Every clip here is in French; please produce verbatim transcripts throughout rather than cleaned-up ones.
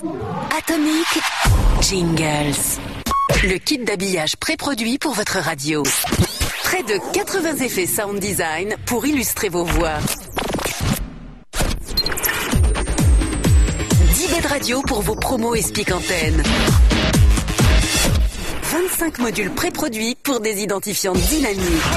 Atomic Jingles. Le kit d'habillage pré-produit pour votre radio. Près de quatre-vingts effets sound design pour illustrer vos voix. dix baies de radio pour vos promos et speak antennes. vingt-cinq modules pré-produits pour des identifiants dynamiques.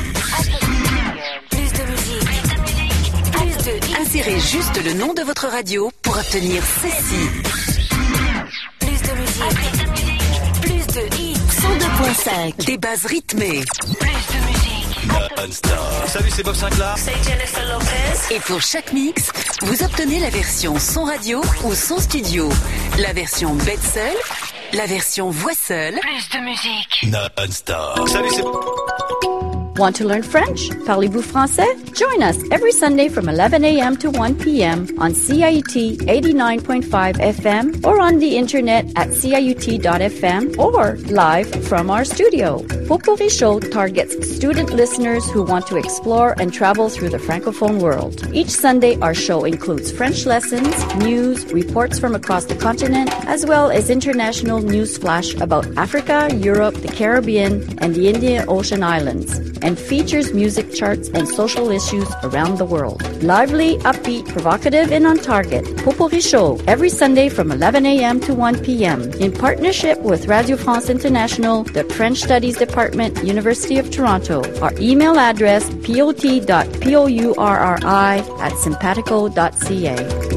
Plus de musique. Plus de... Insérez juste le nom de votre radio pour obtenir ceci. Plus de musique. Plus de hits. cent deux virgule cinq. Des bases rythmées. Plus de musique. Non-stop. Salut, c'est Bob Sinclair. C'est Jennifer Lopez. Et pour chaque mix, vous obtenez la version son radio ou son studio. La version bête seule. La version voix seule. Plus de musique. Non-stop. Salut, c'est... Want to learn French? Parlez-vous français? Join us every Sunday from eleven a.m. to one p.m. on C I U T eighty-nine point five F M or on the internet at C I U T dot F M or live from our studio. Potpourri Show targets student listeners who want to explore and travel through the Francophone world. Each Sunday, our show includes French lessons, news, reports from across the continent, as well as international news flash about Africa, Europe, the Caribbean, and the Indian Ocean Islands, and features music charts and social issues around the world. Lively, upbeat, provocative, and on target. Potpourri Show, every Sunday from eleven a.m. to one p.m. in partnership with Radio France International, the French Studies Department, University of Toronto. Our email address, pot dot pourri at simpatico dot c a.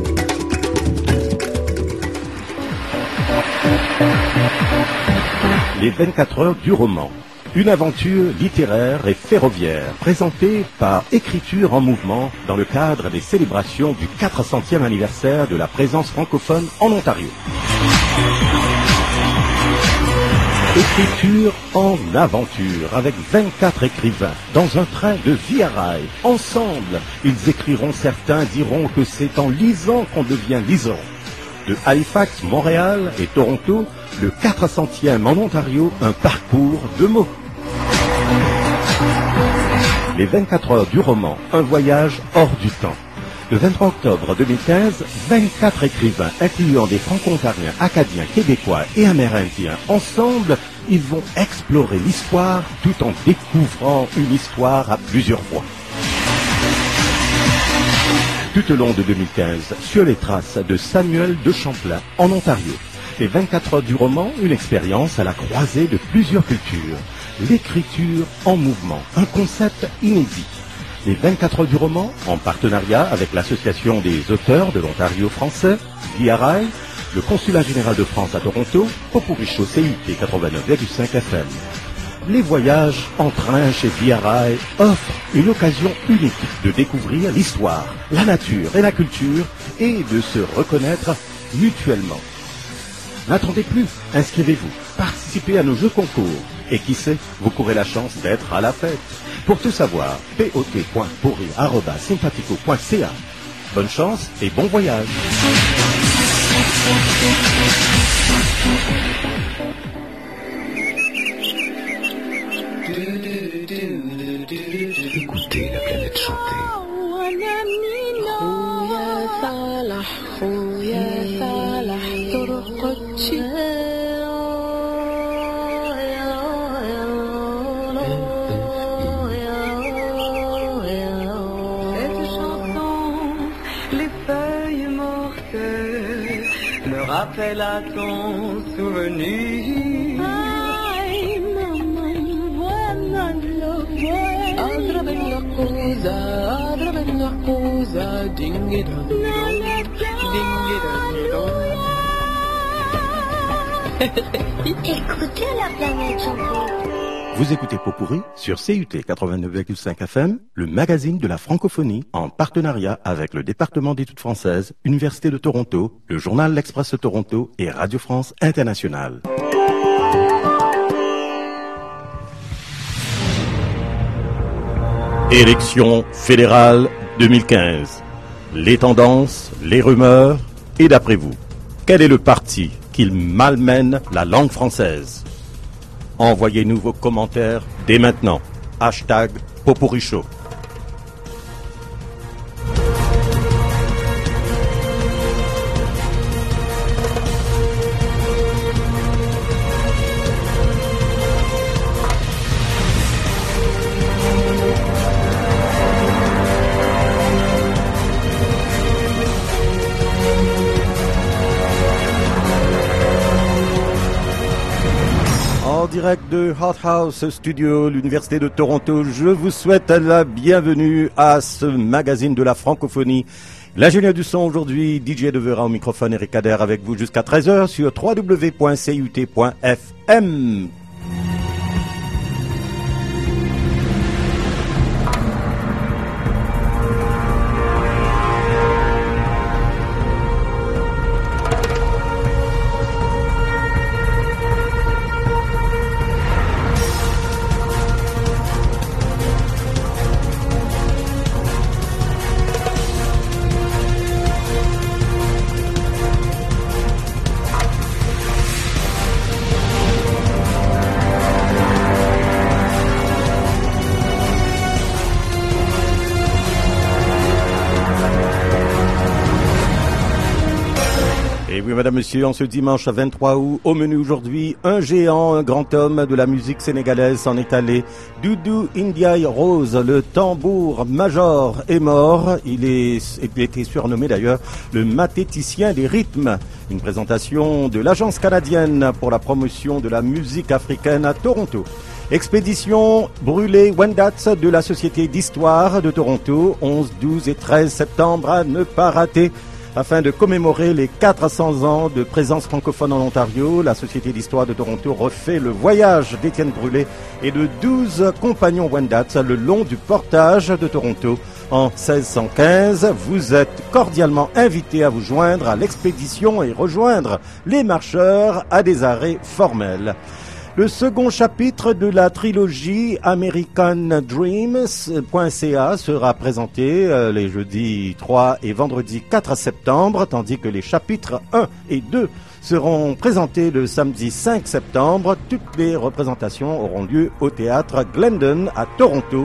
Les vingt-quatre heures du roman. Une aventure littéraire et ferroviaire présentée par Écriture en mouvement dans le cadre des célébrations du quatre centième anniversaire de la présence francophone en Ontario. Écriture en aventure avec vingt-quatre écrivains dans un train de Via Rail. Ensemble, ils écriront, certains diront que c'est en lisant qu'on devient lisant. De Halifax, Montréal et Toronto, le quatre centième en Ontario, un parcours de mots. Les vingt-quatre heures du roman, un voyage hors du temps. Le vingt-trois octobre deux mille quinze, vingt-quatre écrivains, incluant des franco-ontariens, acadiens, québécois et amérindiens, ensemble, ils vont explorer l'histoire tout en découvrant une histoire à plusieurs voix. Tout au long de deux mille quinze, sur les traces de Samuel de Champlain, en Ontario. Les vingt-quatre heures du roman, une expérience à la croisée de plusieurs cultures. L'écriture en mouvement, un concept inédit. Les vingt-quatre heures du roman, en partenariat avec l'Association des auteurs de l'Ontario français, Via Rail, le Consulat général de France à Toronto, Potpourri Show C I T quatre-vingt-neuf virgule cinq F M. Les voyages en train chez Via Rail offrent une occasion unique de découvrir l'histoire, la nature et la culture et de se reconnaître mutuellement. N'attendez plus, inscrivez-vous, participez à nos jeux concours et qui sait, vous courez la chance d'être à la fête. Pour tout savoir, pot point pourri arobase simpatico point c a. Bonne chance et bon voyage. Écoutez la planète chanter. Rappelle à ton souvenir. Adra bella cosa, adra bella cosa, ding dong ding Écoutez la planète chanter. Vous écoutez Potpourri sur C U T quatre-vingt-neuf virgule cinq F M, le magazine de la francophonie, en partenariat avec le département d'études françaises, Université de Toronto, le journal L'Express Toronto et Radio France Internationale. Élections fédérales deux mille quinze. Les tendances, les rumeurs, et d'après vous, quel est le parti qui malmène la langue française? Envoyez-nous vos commentaires dès maintenant. Hashtag Potpourri Show. direct de Hot House Studio, l'Université de Toronto. Je vous souhaite la bienvenue à ce magazine de la francophonie. L'ingénieur du son aujourd'hui, D J Devera au microphone, Eric Kader avec vous jusqu'à treize heures sur w w w point c u t point f m. Mesdames, Messieurs, en ce dimanche vingt-trois août, au menu aujourd'hui, un géant, un grand homme de la musique sénégalaise s'en est allé. Doudou Ndiaye Rose, le tambour major, est mort. Il, est, il a été surnommé d'ailleurs le mathéticien des rythmes. Une présentation de l'Agence canadienne pour la promotion de la musique africaine à Toronto. Expédition brûlée Wendat de la Société d'Histoire de Toronto, onze, douze et treize septembre, à ne pas rater. Afin de commémorer les quatre cents ans de présence francophone en Ontario, la Société d'Histoire de Toronto refait le voyage d'Étienne Brûlé et de douze compagnons Wendat le long du portage de Toronto en seize cent quinze. Vous êtes cordialement invités à vous joindre à l'expédition et rejoindre les marcheurs à des arrêts formels. Le second chapitre de la trilogie American Dreams point c a sera présenté euh, les jeudis trois et vendredi quatre septembre, tandis que les chapitres un et deux seront présentés le samedi cinq septembre. Toutes les représentations auront lieu au théâtre Glendon à Toronto.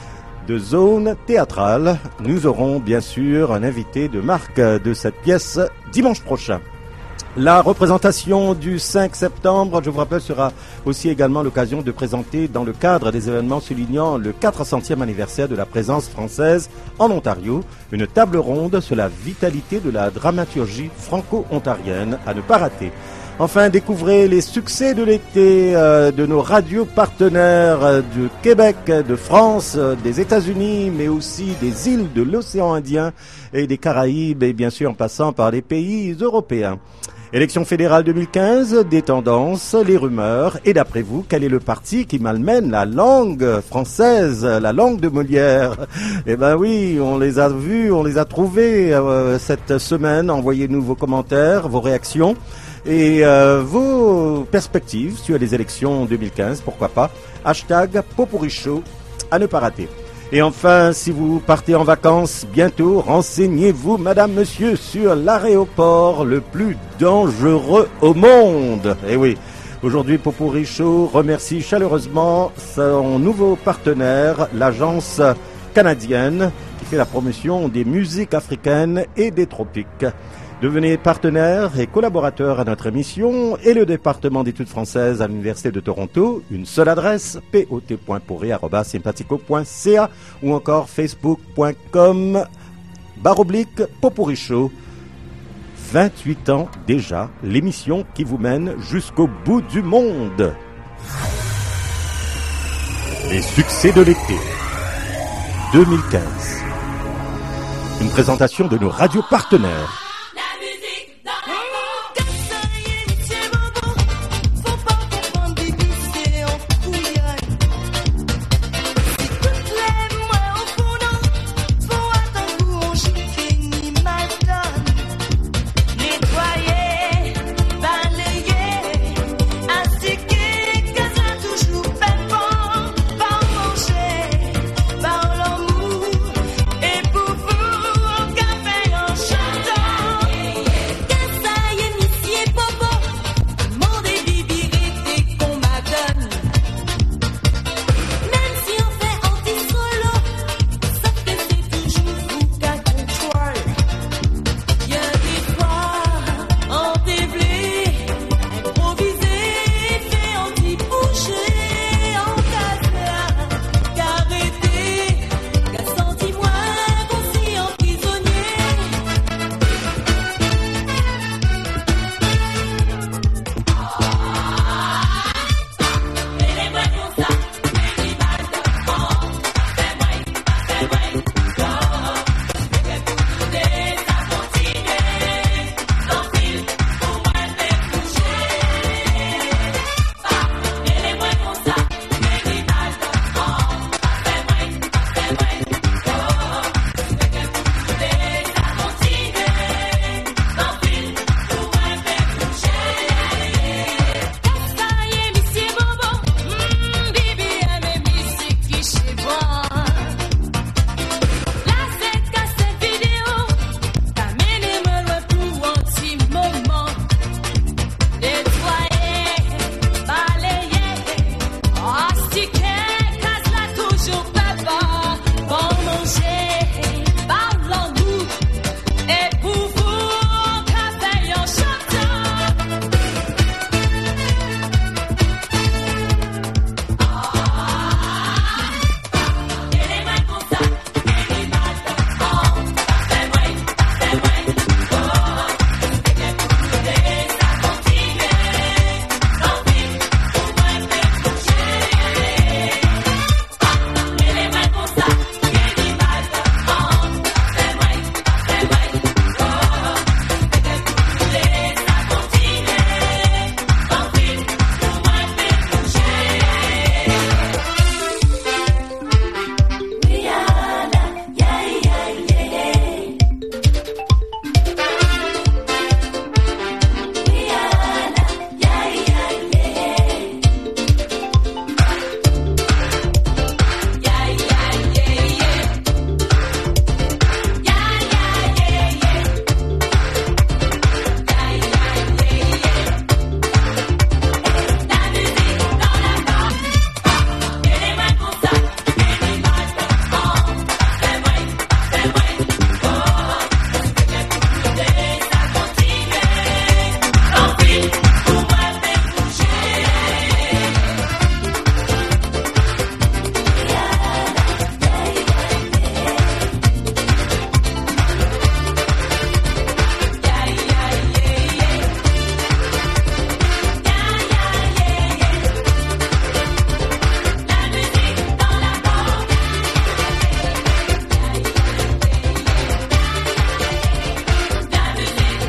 De zone théâtrale, nous aurons bien sûr un invité de marque de cette pièce dimanche prochain. La représentation du cinq septembre, je vous rappelle, sera aussi également l'occasion de présenter dans le cadre des événements soulignant le quatre centième anniversaire de la présence française en Ontario, une table ronde sur la vitalité de la dramaturgie franco-ontarienne à ne pas rater. Enfin, découvrez les succès de l'été euh, de nos radios partenaires euh, du Québec, de France, euh, des États-Unis, mais aussi des îles de l'océan Indien et des Caraïbes, et bien sûr en passant par les pays européens. Élection fédérale deux mille quinze, des tendances, les rumeurs, et d'après vous, quel est le parti qui malmène la langue française, la langue de Molière? Eh ben oui, on les a vus, on les a trouvés euh, cette semaine. Envoyez-nous vos commentaires, vos réactions et euh, vos perspectives sur les élections deux mille quinze, pourquoi pas. Hashtag Popurichaud, à ne pas rater. Et enfin, si vous partez en vacances bientôt, renseignez-vous, madame, monsieur, sur l'aéroport le plus dangereux au monde. Eh oui, aujourd'hui, Popurichaud remercie chaleureusement son nouveau partenaire, l'Agence canadienne, qui fait la promotion des musiques africaines et des tropiques. Devenez partenaire et collaborateur à notre émission et le département d'études françaises à l'Université de Toronto. Une seule adresse, pot point pourri arobase sympathico point c a ou encore facebook point com barre oblique Popurichaud. vingt-huit ans déjà, l'émission qui vous mène jusqu'au bout du monde. Les succès de l'été deux mille quinze. Une présentation de nos radios partenaires. Par l'amour et pour vous, on café en chantant.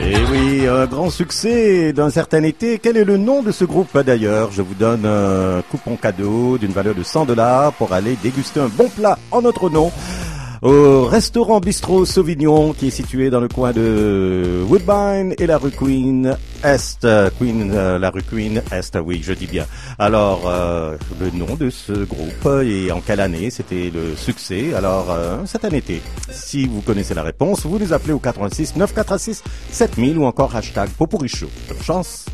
Et oui, un grand succès d'un certain été. Quel est le nom de ce groupe d'ailleurs? Je vous donne un coupon cadeau d'une valeur de cent dollars pour aller déguster un bon plat en notre nom au restaurant Bistrot Sauvignon qui est situé dans le coin de Woodbine et la rue Queen Est. Queen, euh, la rue Queen Est, oui, je dis bien. Alors, euh, le nom de ce groupe et en quelle année c'était le succès? Alors, euh, un certain été. Si vous connaissez la réponse, vous les appelez au quatre-vingt-six neuf cent quatre-vingt-six sept mille ou encore hashtag Poporichaud. Bonne chance!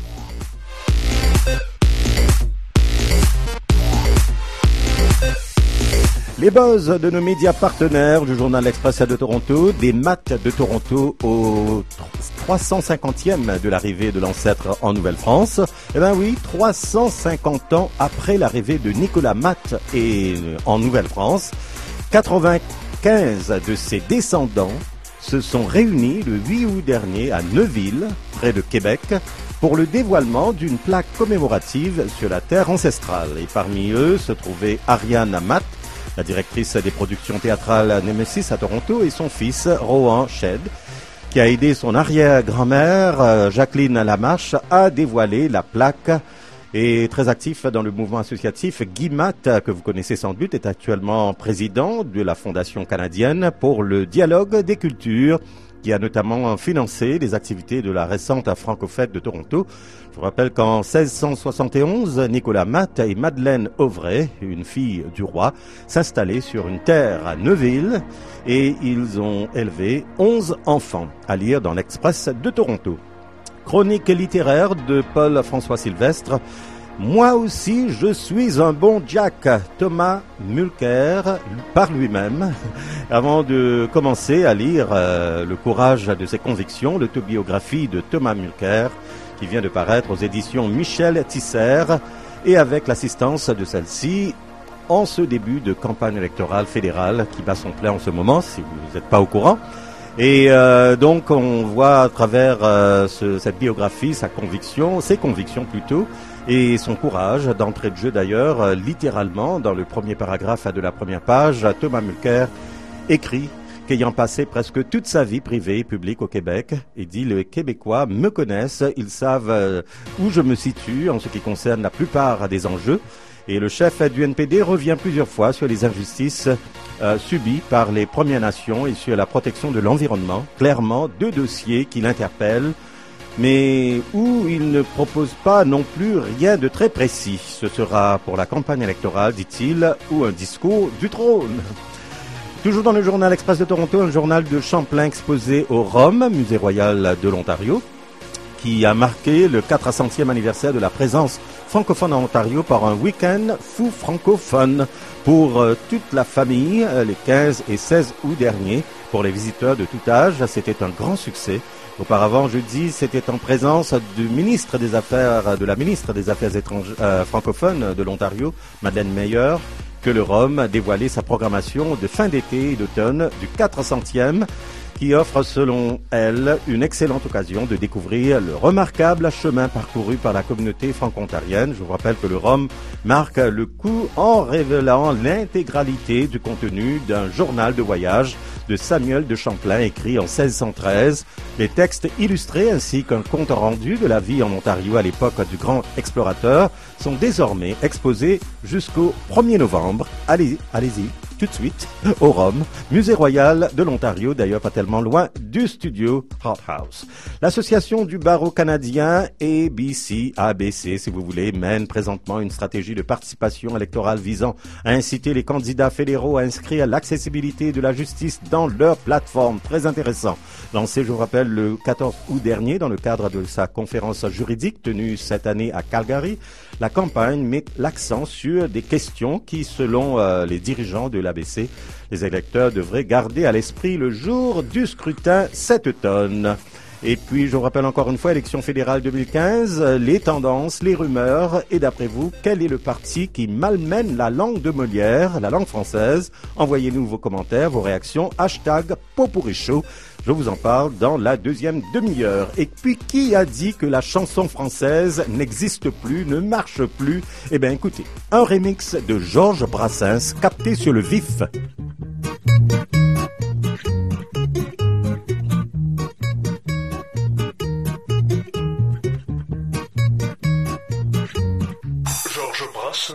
Les buzz de nos médias partenaires du journal L'Express de Toronto, des maths de Toronto au trois cent cinquantième de l'arrivée de l'ancêtre en Nouvelle-France. Eh bien oui, trois cent cinquante ans après l'arrivée de Nicolas Matt et en Nouvelle-France, quatre-vingt-quinze de ses descendants se sont réunis le huit août dernier à Neuville, près de Québec, pour le dévoilement d'une plaque commémorative sur la terre ancestrale. Et parmi eux se trouvait Ariane Matt, la directrice des productions théâtrales Nemesis à Toronto, et son fils, Rohan Shed, qui a aidé son arrière-grand-mère, Jacqueline Lamarche, à dévoiler la plaque. Et très actif dans le mouvement associatif, Guy Matt, que vous connaissez sans doute, est actuellement président de la Fondation canadienne pour le dialogue des cultures, qui a notamment financé les activités de la récente Franco-Fête de Toronto. Je vous rappelle qu'en seize cent soixante et onze, Nicolas Matt et Madeleine Auvray, une fille du roi, s'installaient sur une terre à Neuville et ils ont élevé onze enfants, à lire dans l'Express de Toronto. Chronique littéraire de Paul-François Sylvestre. Moi aussi, je suis un bon Jack, Thomas Mulcair, par lui-même. Avant de commencer à lire euh, Le courage de ses convictions, l'autobiographie de Thomas Mulcair, qui vient de paraître aux éditions Michel Tisser, et avec l'assistance de celle-ci, en ce début de campagne électorale fédérale qui bat son plein en ce moment, si vous n'êtes pas au courant. Et euh, donc on voit à travers euh, ce, cette biographie sa conviction, ses convictions plutôt, et son courage d'entrée de jeu d'ailleurs, euh, littéralement dans le premier paragraphe de la première page, Thomas Mulcair écrit qu'ayant passé presque toute sa vie privée et publique au Québec, il dit: les Québécois me connaissent, ils savent euh, où je me situe en ce qui concerne la plupart des enjeux. Et le chef du N P D revient plusieurs fois sur les injustices euh, subies par les Premières Nations et sur la protection de l'environnement. Clairement, deux dossiers qui l'interpellent, mais où il ne propose pas non plus rien de très précis. Ce sera pour la campagne électorale, dit-il, ou un discours du trône. Toujours dans le journal Express de Toronto, un journal de Champlain exposé au R O M, Musée Royal de l'Ontario, qui a marqué le quatre centième anniversaire de la présence francophone en Ontario par un week-end fou francophone pour euh, toute la famille, euh, les quinze et seize août dernier, pour les visiteurs de tout âge. C'était un grand succès. Auparavant, jeudi, c'était en présence du ministre des Affaires, de la ministre des Affaires étrangères, euh, francophones de l'Ontario, Madeleine Meyer, que le R O M a dévoilé sa programmation de fin d'été et d'automne du quatre centième, qui offre, selon elle, une excellente occasion de découvrir le remarquable chemin parcouru par la communauté franco-ontarienne. Je vous rappelle que le R O M marque le coup en révélant l'intégralité du contenu d'un journal de voyage de Samuel de Champlain, écrit en seize cent treize. Les textes illustrés ainsi qu'un compte rendu de la vie en Ontario à l'époque du grand explorateur sont désormais exposés jusqu'au premier novembre. Allez, allez-y, tout de suite, au R O M, Musée Royal de l'Ontario, d'ailleurs pas tellement loin du studio Hot House. L'association du barreau canadien A B C, A B C si vous voulez, mène présentement une stratégie de participation électorale visant à inciter les candidats fédéraux à inscrire l'accessibilité de la justice dans leur plateforme. Très intéressant. Lancé, je vous rappelle, le quatorze août dernier dans le cadre de sa conférence juridique tenue cette année à Calgary, la campagne met l'accent sur des questions qui, selon euh, les dirigeants de l'A B C, les électeurs devraient garder à l'esprit le jour du scrutin cet automne. Et puis, je vous rappelle encore une fois, élection fédérale deux mille quinze, les tendances, les rumeurs, et d'après vous, quel est le parti qui malmène la langue de Molière, la langue française? Envoyez-nous vos commentaires, vos réactions, hashtag Poporichaud. Je vous en parle dans la deuxième demi-heure. Et puis, qui a dit que la chanson française n'existe plus, ne marche plus? Eh bien, écoutez, un remix de Georges Brassens, capté sur le vif. Brassens.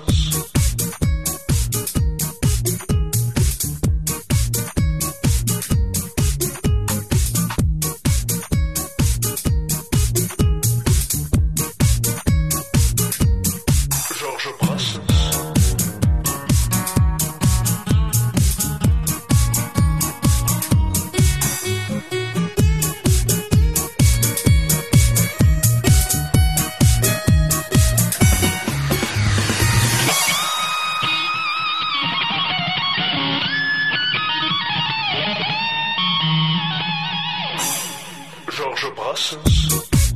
Georges Brassens.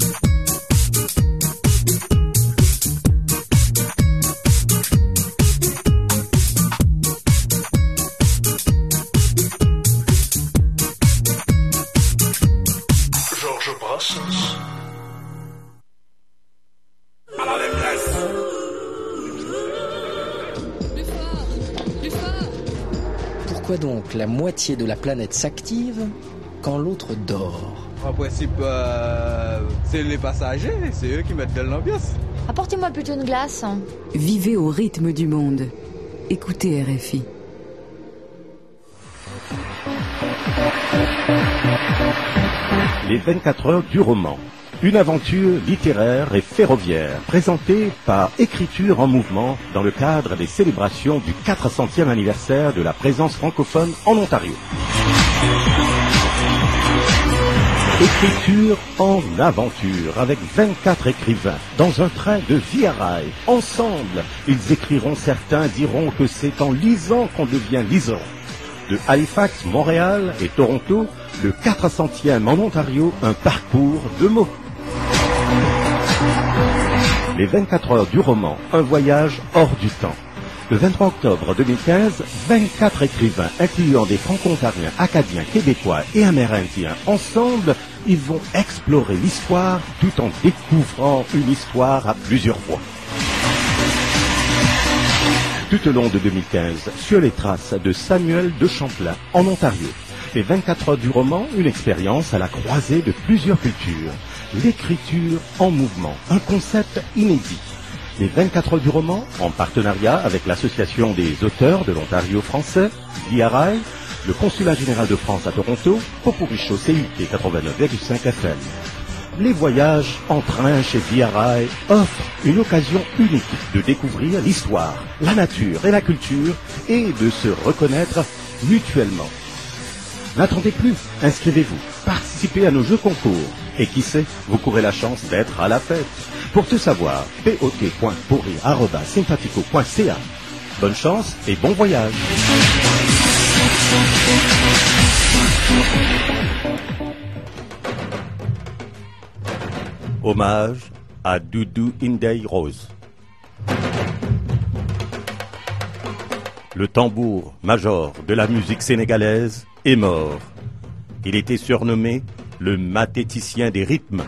Georges Brassens. Alors les places. Pourquoi donc la moitié de la planète s'active quand l'autre dort? En principe, euh, c'est les passagers, c'est eux qui mettent de l'ambiance. Apportez-moi plutôt une glace. Vivez au rythme du monde. Écoutez R F I. Les vingt-quatre heures du roman. Une aventure littéraire et ferroviaire présentée par Écriture en mouvement dans le cadre des célébrations du quatre centième anniversaire de la présence francophone en Ontario. Écriture en aventure avec vingt-quatre écrivains dans un train de Via Rail. Ensemble, ils écriront, certains diront que c'est en lisant qu'on devient lisant. De Halifax, Montréal et Toronto, le quatre centième en Ontario, un parcours de mots. Les vingt-quatre heures du roman, un voyage hors du temps. Le vingt-trois octobre deux mille quinze, vingt-quatre écrivains, incluant des franco-ontariens, acadiens, québécois et amérindiens, ensemble, ils vont explorer l'histoire tout en découvrant une histoire à plusieurs voix. Tout au long de deux mille quinze, sur les traces de Samuel de Champlain, en Ontario. Les vingt-quatre heures du roman, une expérience à la croisée de plusieurs cultures. L'écriture en mouvement, un concept inédit. Les vingt-quatre heures du roman, en partenariat avec l'Association des auteurs de l'Ontario français, Via Rail, le Consulat général de France à Toronto, Popuricho C U T quatre-vingt-neuf virgule cinq F M. Les voyages en train chez Via Rail offrent une occasion unique de découvrir l'histoire, la nature et la culture et de se reconnaître mutuellement. N'attendez plus, inscrivez-vous, participez à nos jeux concours et qui sait, vous courez la chance d'être à la fête. Pour tout savoir, pot point pourri arobase sympathico point c a. Bonne chance et bon voyage. Hommage à Doudou Ndeye Rose. Le tambour major de la musique sénégalaise est mort. Il était surnommé le mathéticien des rythmes.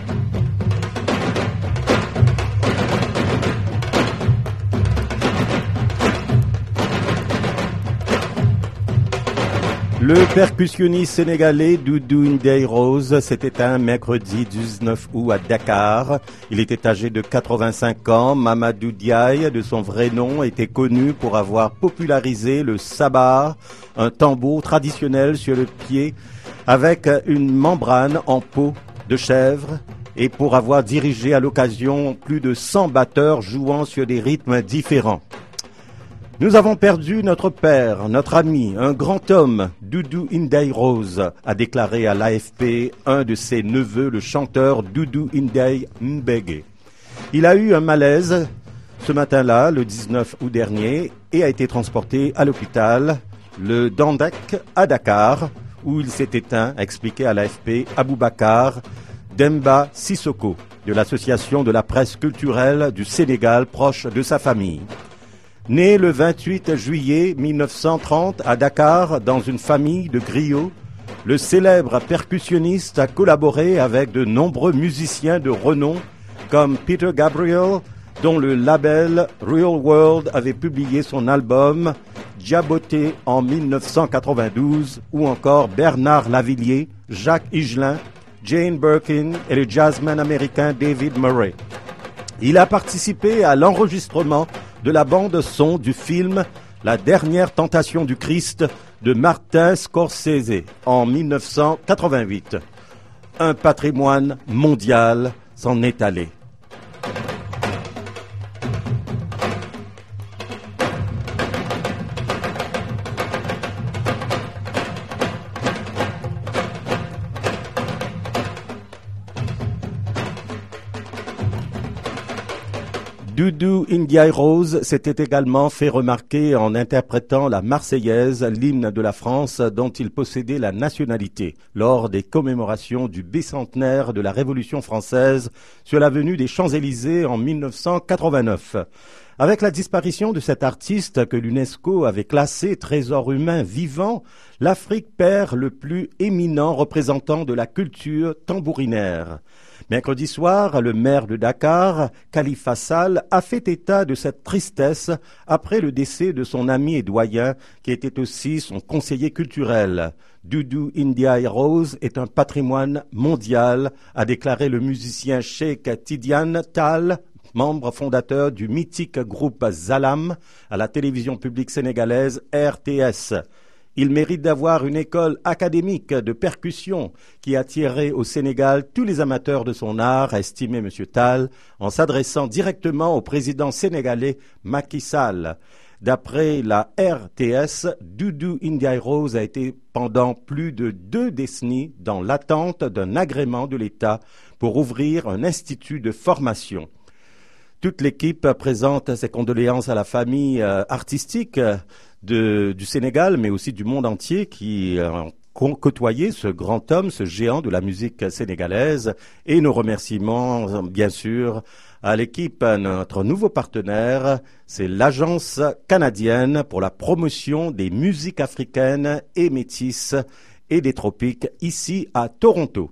Le percussionniste sénégalais Doudou Ndeye Rose s'est éteint mercredi dix-neuf août à Dakar. Il était âgé de quatre-vingt-cinq ans. Mamadou Diaye, de son vrai nom, était connu pour avoir popularisé le sabar, un tambour traditionnel sur le pied avec une membrane en peau de chèvre, et pour avoir dirigé à l'occasion plus de cent batteurs jouant sur des rythmes différents. Nous avons perdu notre père, notre ami, un grand homme, Doudou Ndeye Rose, a déclaré à l'A F P un de ses neveux, le chanteur Doudou Ndeye Mbege. Il a eu un malaise ce matin-là, le dix-neuf août dernier, et a été transporté à l'hôpital, le Dandek, à Dakar, où il s'est éteint, a expliqué à l'A F P Aboubacar Demba Sissoko, de l'Association de la presse culturelle du Sénégal, proche de sa famille. Né le vingt-huit juillet mille neuf cent trente à Dakar dans une famille de griots, le célèbre percussionniste a collaboré avec de nombreux musiciens de renom comme Peter Gabriel, dont le label Real World avait publié son album Diaboté en mille neuf cent quatre-vingt-douze, ou encore Bernard Lavillier, Jacques Higelin, Jane Birkin et le jazzman américain David Murray. Il a participé à l'enregistrement de la bande-son du film La dernière tentation du Christ de Martin Scorsese en mille neuf cent quatre-vingt-huit. Un patrimoine mondial s'en est allé. Doudou Ndiaye Rose s'était également fait remarquer en interprétant la Marseillaise, l'hymne de la France dont il possédait la nationalité, lors des commémorations du bicentenaire de la Révolution française sur l'avenue des Champs-Élysées en mille neuf cent quatre-vingt-neuf. Avec la disparition de cet artiste que l'UNESCO avait classé trésor humain vivant, l'Afrique perd le plus éminent représentant de la culture tambourinaire. Mercredi soir, le maire de Dakar, Khalifa Sall, a fait état de cette tristesse après le décès de son ami et doyen, qui était aussi son conseiller culturel. Doudou Ndiaye Rose est un patrimoine mondial, a déclaré le musicien Cheikh Tidiane Tall, membre fondateur du mythique groupe Zalam, à la télévision publique sénégalaise R T S. Il mérite d'avoir une école académique de percussion qui attirerait au Sénégal tous les amateurs de son art, a estimé M. Tall, en s'adressant directement au président sénégalais Macky Sall. D'après la R T S, Doudou Ndiaye Rose a été pendant plus de deux décennies dans l'attente d'un agrément de l'État pour ouvrir un institut de formation. Toute l'équipe présente ses condoléances à la famille euh, artistique de, du Sénégal, mais aussi du monde entier qui ont euh, côtoyé ce grand homme, ce géant de la musique sénégalaise. Et nos remerciements, bien sûr, à l'équipe, notre nouveau partenaire, c'est l'Agence canadienne pour la promotion des musiques africaines et métisses et des tropiques, ici à Toronto.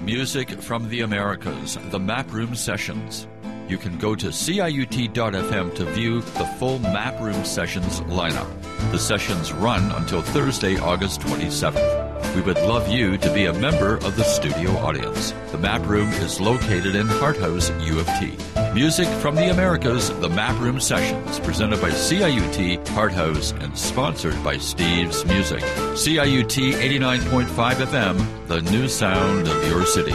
Music from the Americas, the Map Room Sessions. You can go to C I U T dot F M to view the full Map Room Sessions lineup. The sessions run until Thursday, August twenty-seventh. We would love you to be a member of the studio audience. The Map Room is located in Hart House, U of T. Music from the Americas, the Map Room Sessions, presented by C I U T, Hart House, and sponsored by Steve's Music. C I U T eighty-nine point five F M, the new sound of your city.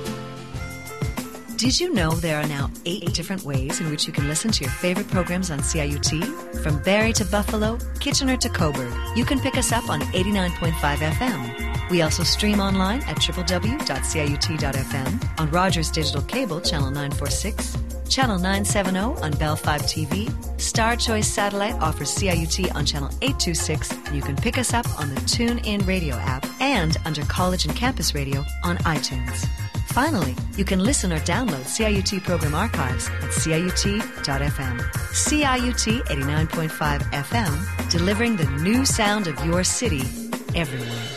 Did you know there are now eight different ways in which you can listen to your favorite programs on C I U T? From Barrie to Buffalo, Kitchener to Cobourg, you can pick us up on eighty-nine point five F M. We also stream online at w w w dot c i u t dot f m, on Rogers Digital Cable, Channel nine forty-six, Channel nine seventy on Bell five T V, Star Choice Satellite offers C I U T on Channel eight twenty-six, and you can pick us up on the TuneIn Radio app and under College and Campus Radio on iTunes. Finally, you can listen or download C I U T program archives at c i u t dot f m. C I U T eighty-nine point five F M, delivering the new sound of your city everywhere.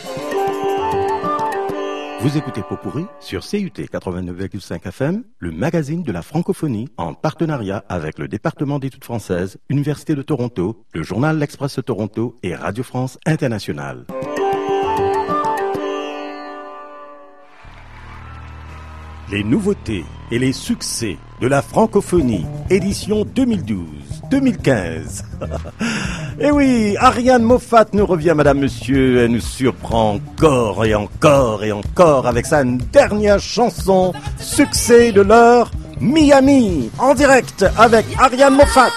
Vous écoutez Pot-Pourri sur C U T quatre-vingt-neuf virgule cinq F M, le magazine de la francophonie en partenariat avec le département d'études françaises, Université de Toronto, le journal L'Express de Toronto et Radio France Internationale. Les nouveautés et les succès de la francophonie, édition deux mille douze deux mille quinze. Et oui, Ariane Moffat nous revient, madame, monsieur, elle nous surprend encore et encore et encore avec sa dernière chanson, succès de l'heure, Miami, en direct avec Ariane Moffat.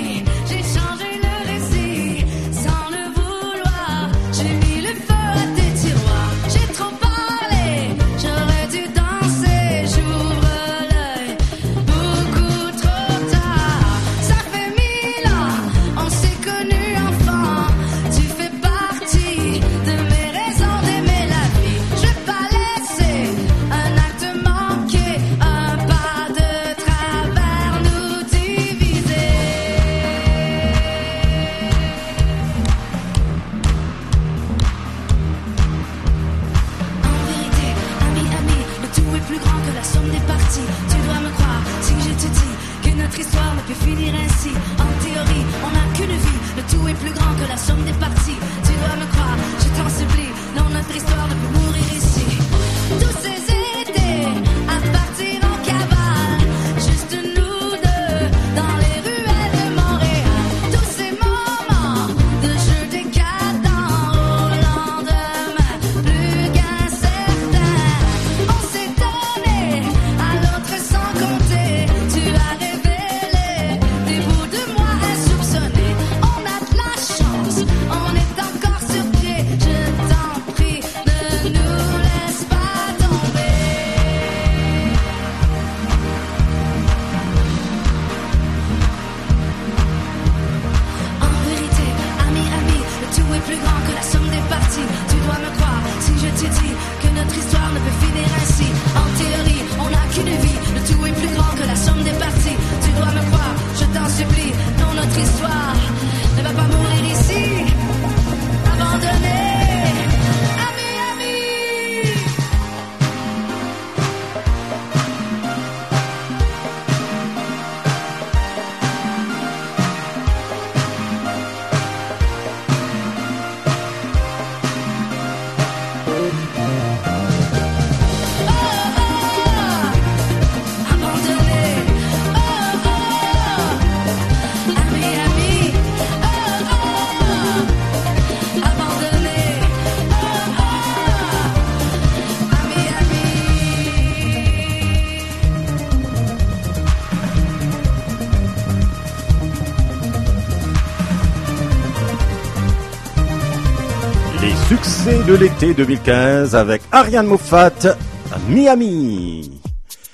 Succès de l'été deux mille quinze avec Ariane Moffat à Miami.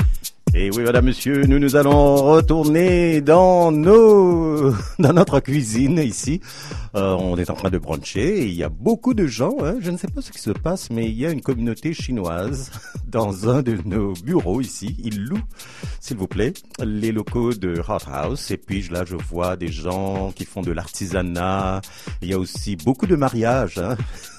Et oui, madame, monsieur, nous nous allons retourner dans nos, dans notre cuisine ici. Euh, on est en train de bruncher et il y a beaucoup de gens, hein, je ne sais pas ce qui se passe, mais il y a une communauté chinoise dans un de nos bureaux ici. Ils louent, s'il vous plaît, les locaux de Hot House. Et puis là, je vois des gens qui font de l'artisanat. Il y a aussi beaucoup de mariages hein,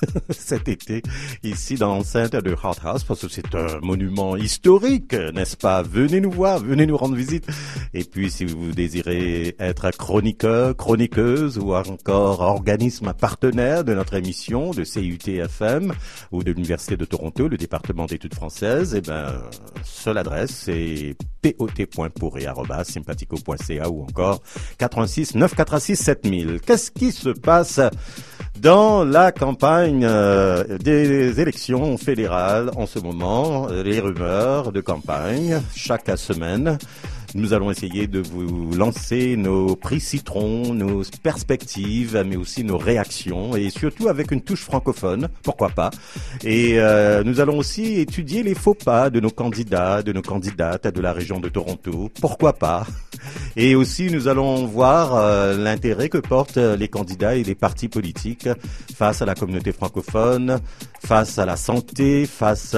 cet été ici dans l'enceinte de Hot House parce que c'est un monument historique, n'est-ce pas? Venez nous voir, venez nous rendre visite. Et puis, si vous désirez être chroniqueur, chroniqueuse ou encore organisme partenaire de notre émission de C I U T F M ou de l'Université de Toronto, le département d'études françaises, eh ben, seule adresse, c'est pot.pourri arobase sympathico point c a ou encore quatre-vingt-six neuf cent quatre-vingt-six sept mille. Qu'est-ce qui se passe dans la campagne euh, des élections fédérales en ce moment? Les rumeurs de campagne chaque semaine. Nous allons essayer de vous lancer nos prix citrons, nos perspectives, mais aussi nos réactions, et surtout avec une touche francophone, pourquoi pas. Et euh, nous allons aussi étudier les faux pas de nos candidats, de nos candidates de la région de Toronto, pourquoi pas. Et aussi nous allons voir euh, l'intérêt que portent les candidats et les partis politiques face à la communauté francophone, face à la santé, face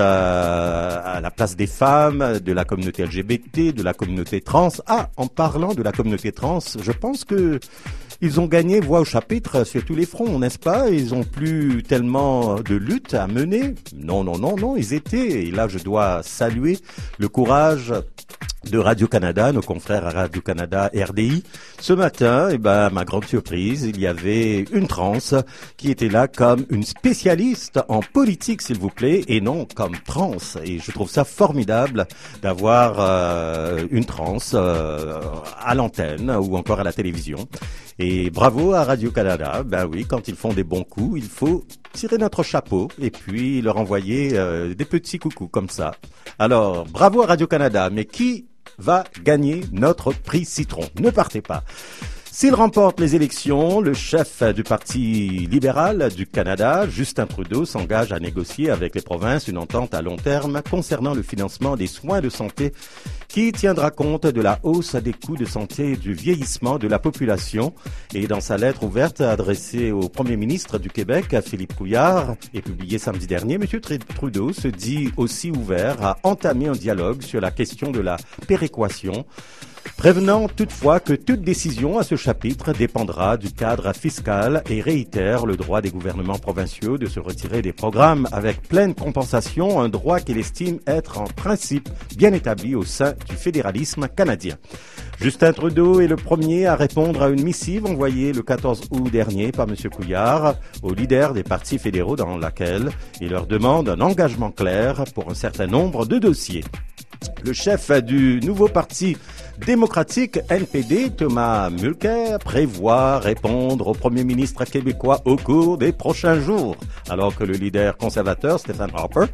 à, à la place des femmes, de la communauté L G B T, de la communauté trans. Ah, en parlant de la communauté trans, je pense que ils ont gagné voix au chapitre sur tous les fronts, n'est-ce pas? Ils ont plus tellement de lutte à mener. Non, non, non, non, ils étaient. Et là, je dois saluer le courage de Radio-Canada, nos confrères à Radio-Canada R D I. Ce matin, eh ben, ma grande surprise, il y avait une trans qui était là comme une spécialiste en politique, s'il vous plaît, et non comme trans. Et je trouve ça formidable d'avoir euh, une trans euh, à l'antenne ou encore à la télévision. Et bravo à Radio-Canada. Ben oui, quand ils font des bons coups, il faut tirer notre chapeau et puis leur envoyer euh, des petits coucous comme ça. Alors, bravo à Radio-Canada. Mais qui va gagner notre prix citron? Ne partez pas. S'il remporte les élections, le chef du Parti libéral du Canada, Justin Trudeau, s'engage à négocier avec les provinces une entente à long terme concernant le financement des soins de santé qui tiendra compte de la hausse des coûts de santé et du vieillissement de la population. Et dans sa lettre ouverte adressée au Premier ministre du Québec, Philippe Couillard, et publiée samedi dernier, M. Trudeau se dit aussi ouvert à entamer un dialogue sur la question de la péréquation, prévenant toutefois que toute décision à ce chapitre dépendra du cadre fiscal et réitère le droit des gouvernements provinciaux de se retirer des programmes avec pleine compensation, un droit qu'il estime être en principe bien établi au sein du fédéralisme canadien. Justin Trudeau est le premier à répondre à une missive envoyée le quatorze août dernier par M. Couillard aux leaders des partis fédéraux dans laquelle il leur demande un engagement clair pour un certain nombre de dossiers. Le chef du nouveau parti démocratique N P D, Thomas Mulcair, prévoit répondre au premier ministre québécois au cours des prochains jours, alors que le leader conservateur Stephen Harper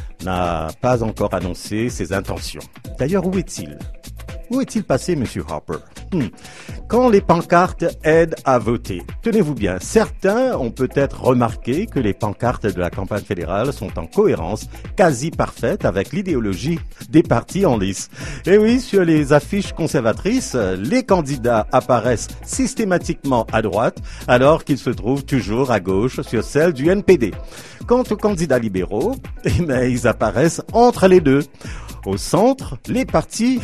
n'a pas encore annoncé ses intentions. D'ailleurs, où est-il? Où est-il passé, M. Harper? hmm. Quand les pancartes aident à voter, tenez-vous bien, certains ont peut-être remarqué que les pancartes de la campagne fédérale sont en cohérence quasi parfaite avec l'idéologie des partis en lice. Et oui, sur les affiches conservatrices, les candidats apparaissent systématiquement à droite, alors qu'ils se trouvent toujours à gauche sur celle du N P D. Quant aux candidats libéraux, eh bien, ils apparaissent entre les deux. Au centre, les partis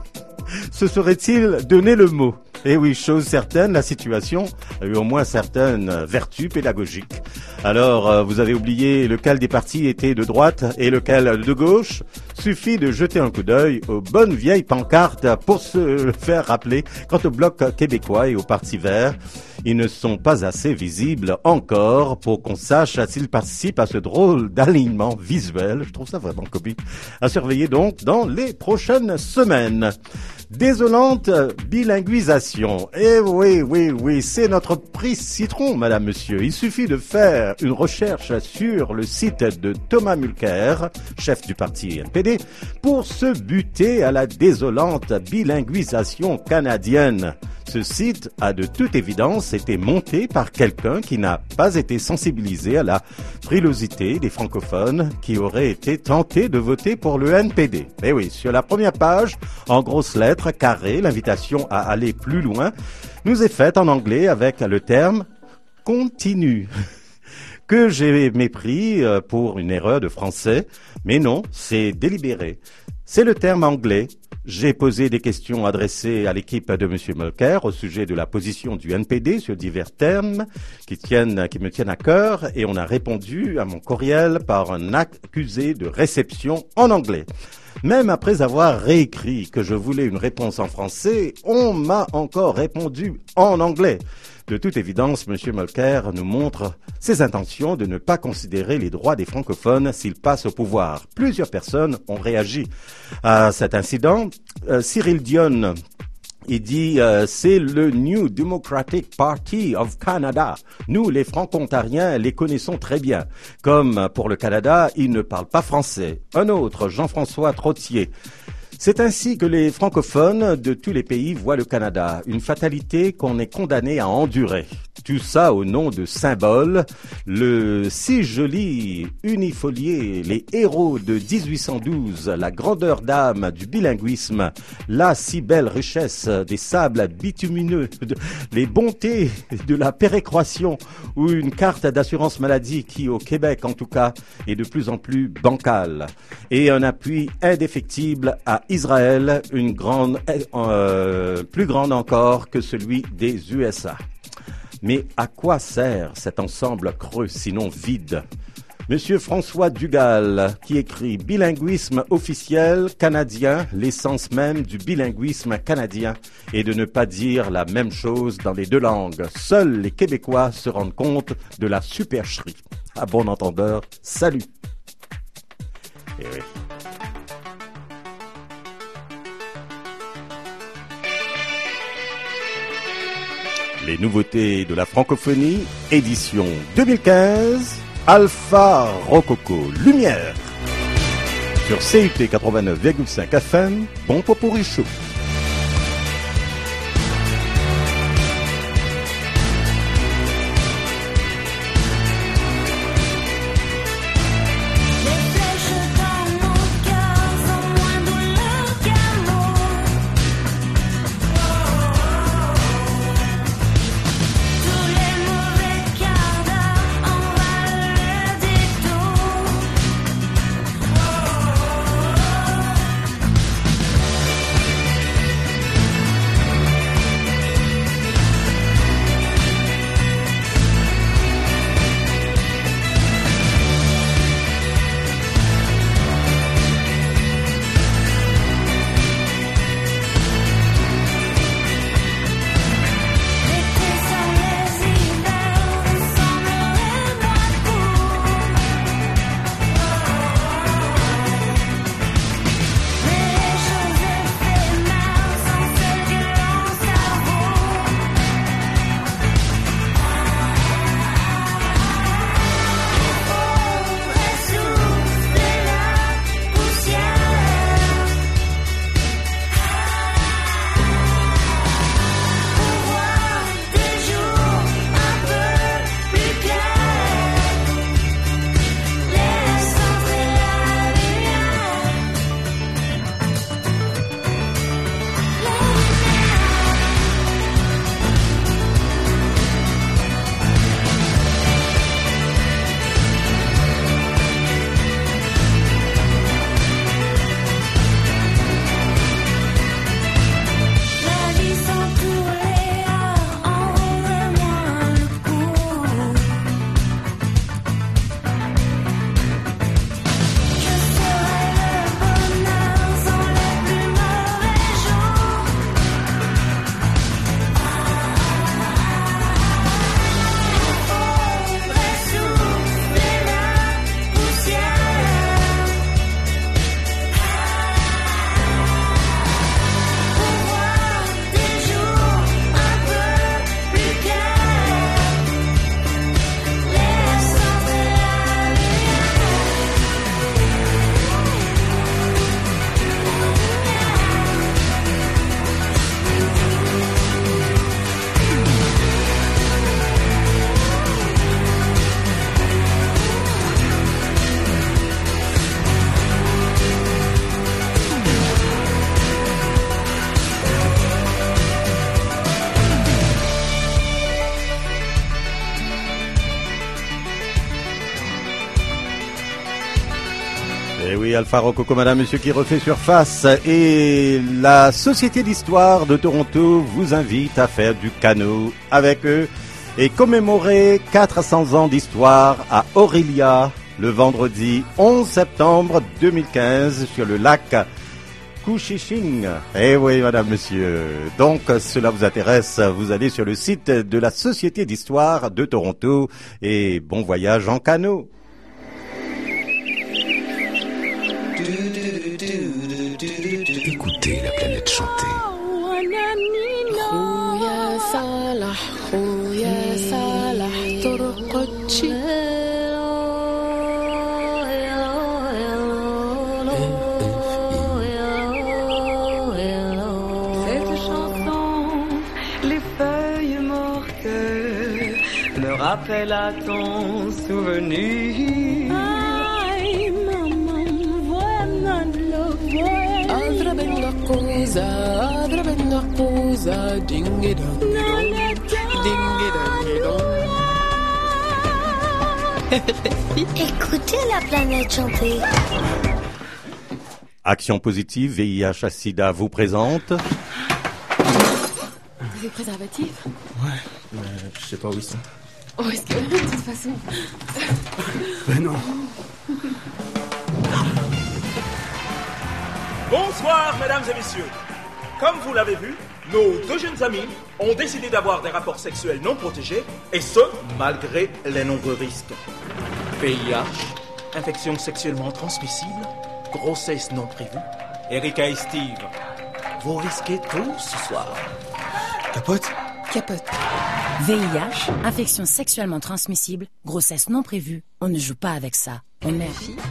se serait-il donné le mot? Eh oui, chose certaine, la situation a eu au moins certaines vertus pédagogiques. Alors, euh, vous avez oublié lequel des partis était de droite et lequel de gauche? Suffit de jeter un coup d'œil aux bonnes vieilles pancartes pour se faire rappeler. Quant au Bloc québécois et au Parti vert, ils ne sont pas assez visibles encore pour qu'on sache s'ils participent à ce drôle d'alignement visuel. Je trouve ça vraiment comique. À surveiller donc dans les prochaines semaines. Désolante bilinguisation. Eh oui, oui, oui, c'est notre prix citron, madame, monsieur. Il suffit de faire une recherche sur le site de Thomas Mulcair, chef du parti N P D, pour se buter à la désolante bilinguisation canadienne. Ce site a de toute évidence été monté par quelqu'un qui n'a pas été sensibilisé à la frilosité des francophones qui auraient été tentés de voter pour le N P D. Mais oui, sur la première page, en grosses lettres carrées, l'invitation à aller plus loin nous est faite en anglais avec le terme « continue » que j'ai mépris pour une erreur de français, mais non, c'est délibéré. C'est le terme anglais. J'ai posé des questions adressées à l'équipe de M. Mulcair au sujet de la position du N P D sur divers termes qui tiennent, qui me tiennent à cœur, et on a répondu à mon courriel par un accusé de réception en anglais. Même après avoir réécrit que je voulais une réponse en français, on m'a encore répondu en anglais. De toute évidence, M. Mulcair nous montre ses intentions de ne pas considérer les droits des francophones s'il passe au pouvoir. Plusieurs personnes ont réagi à cet incident. Euh, Cyril Dion, il dit euh, c'est le New Democratic Party of Canada. Nous, les franco-ontariens, les connaissons très bien. Comme pour le Canada, ils ne parlent pas français. Un autre, Jean-François Trottier. C'est ainsi que les francophones de tous les pays voient le Canada, une fatalité qu'on est condamné à endurer. Tout ça au nom de symboles, le si joli unifolié, les héros de dix-huit cent douze, la grandeur d'âme du bilinguisme, la si belle richesse des sables bitumineux, les bontés de la péréquation ou une carte d'assurance maladie qui, au Québec en tout cas, est de plus en plus bancale, et un appui indéfectible à Israël, une grande, euh, plus grande encore que celui des U S A. Mais à quoi sert cet ensemble creux, sinon vide? Monsieur François Dugal, qui écrit « Bilinguisme officiel canadien, l'essence même du bilinguisme canadien est de ne pas dire la même chose dans les deux langues. Seuls les Québécois se rendent compte de la supercherie. » À bon entendeur, salut. Et oui. Les nouveautés de la francophonie, édition deux mille quinze, Alpha Rococo Lumière. Sur C U T quatre-vingt-neuf virgule cinq F M, bon pot-pourri chaud. oui, Alpha Rococo, madame, monsieur, qui refait surface. Et la Société d'Histoire de Toronto vous invite à faire du canot avec eux et commémorer quatre cents ans d'histoire à Orillia le vendredi onze septembre deux mille quinze sur le lac Couchiching. Eh oui, madame, monsieur. Donc, cela vous intéresse, vous allez sur le site de la Société d'Histoire de Toronto et bon voyage en canot. Écoutez la planète chanter. Cette chanson, les feuilles mortes me rappellent à ton souvenir. أضرب النقوزة أضرب النقوزة دينجي دونج دينجي دونج Écoutez la planète chanter. Action positive, V I H SIDA vous présente. Des préservatifs? Ouais, mais je sais pas où ils sont. Oh, est-ce que, de toute façon... Ben non. Bonsoir, mesdames et messieurs. Comme vous l'avez vu, nos deux jeunes amis ont décidé d'avoir des rapports sexuels non protégés, et ce, malgré les nombreux risques. V I H, infection sexuellement transmissible, grossesse non prévue. Erika et Steve, vous risquez tout ce soir. Capote? Capote. V I H, infection sexuellement transmissible, grossesse non prévue. On ne joue pas avec ça. On est...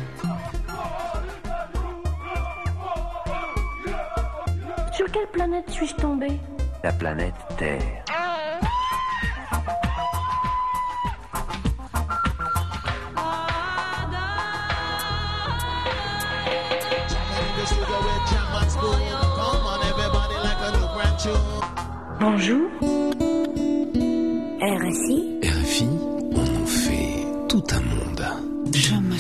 Sur quelle planète suis-je tombée? La planète Terre. Bonjour. R F I. R F I, on en fait tout un monde. Je me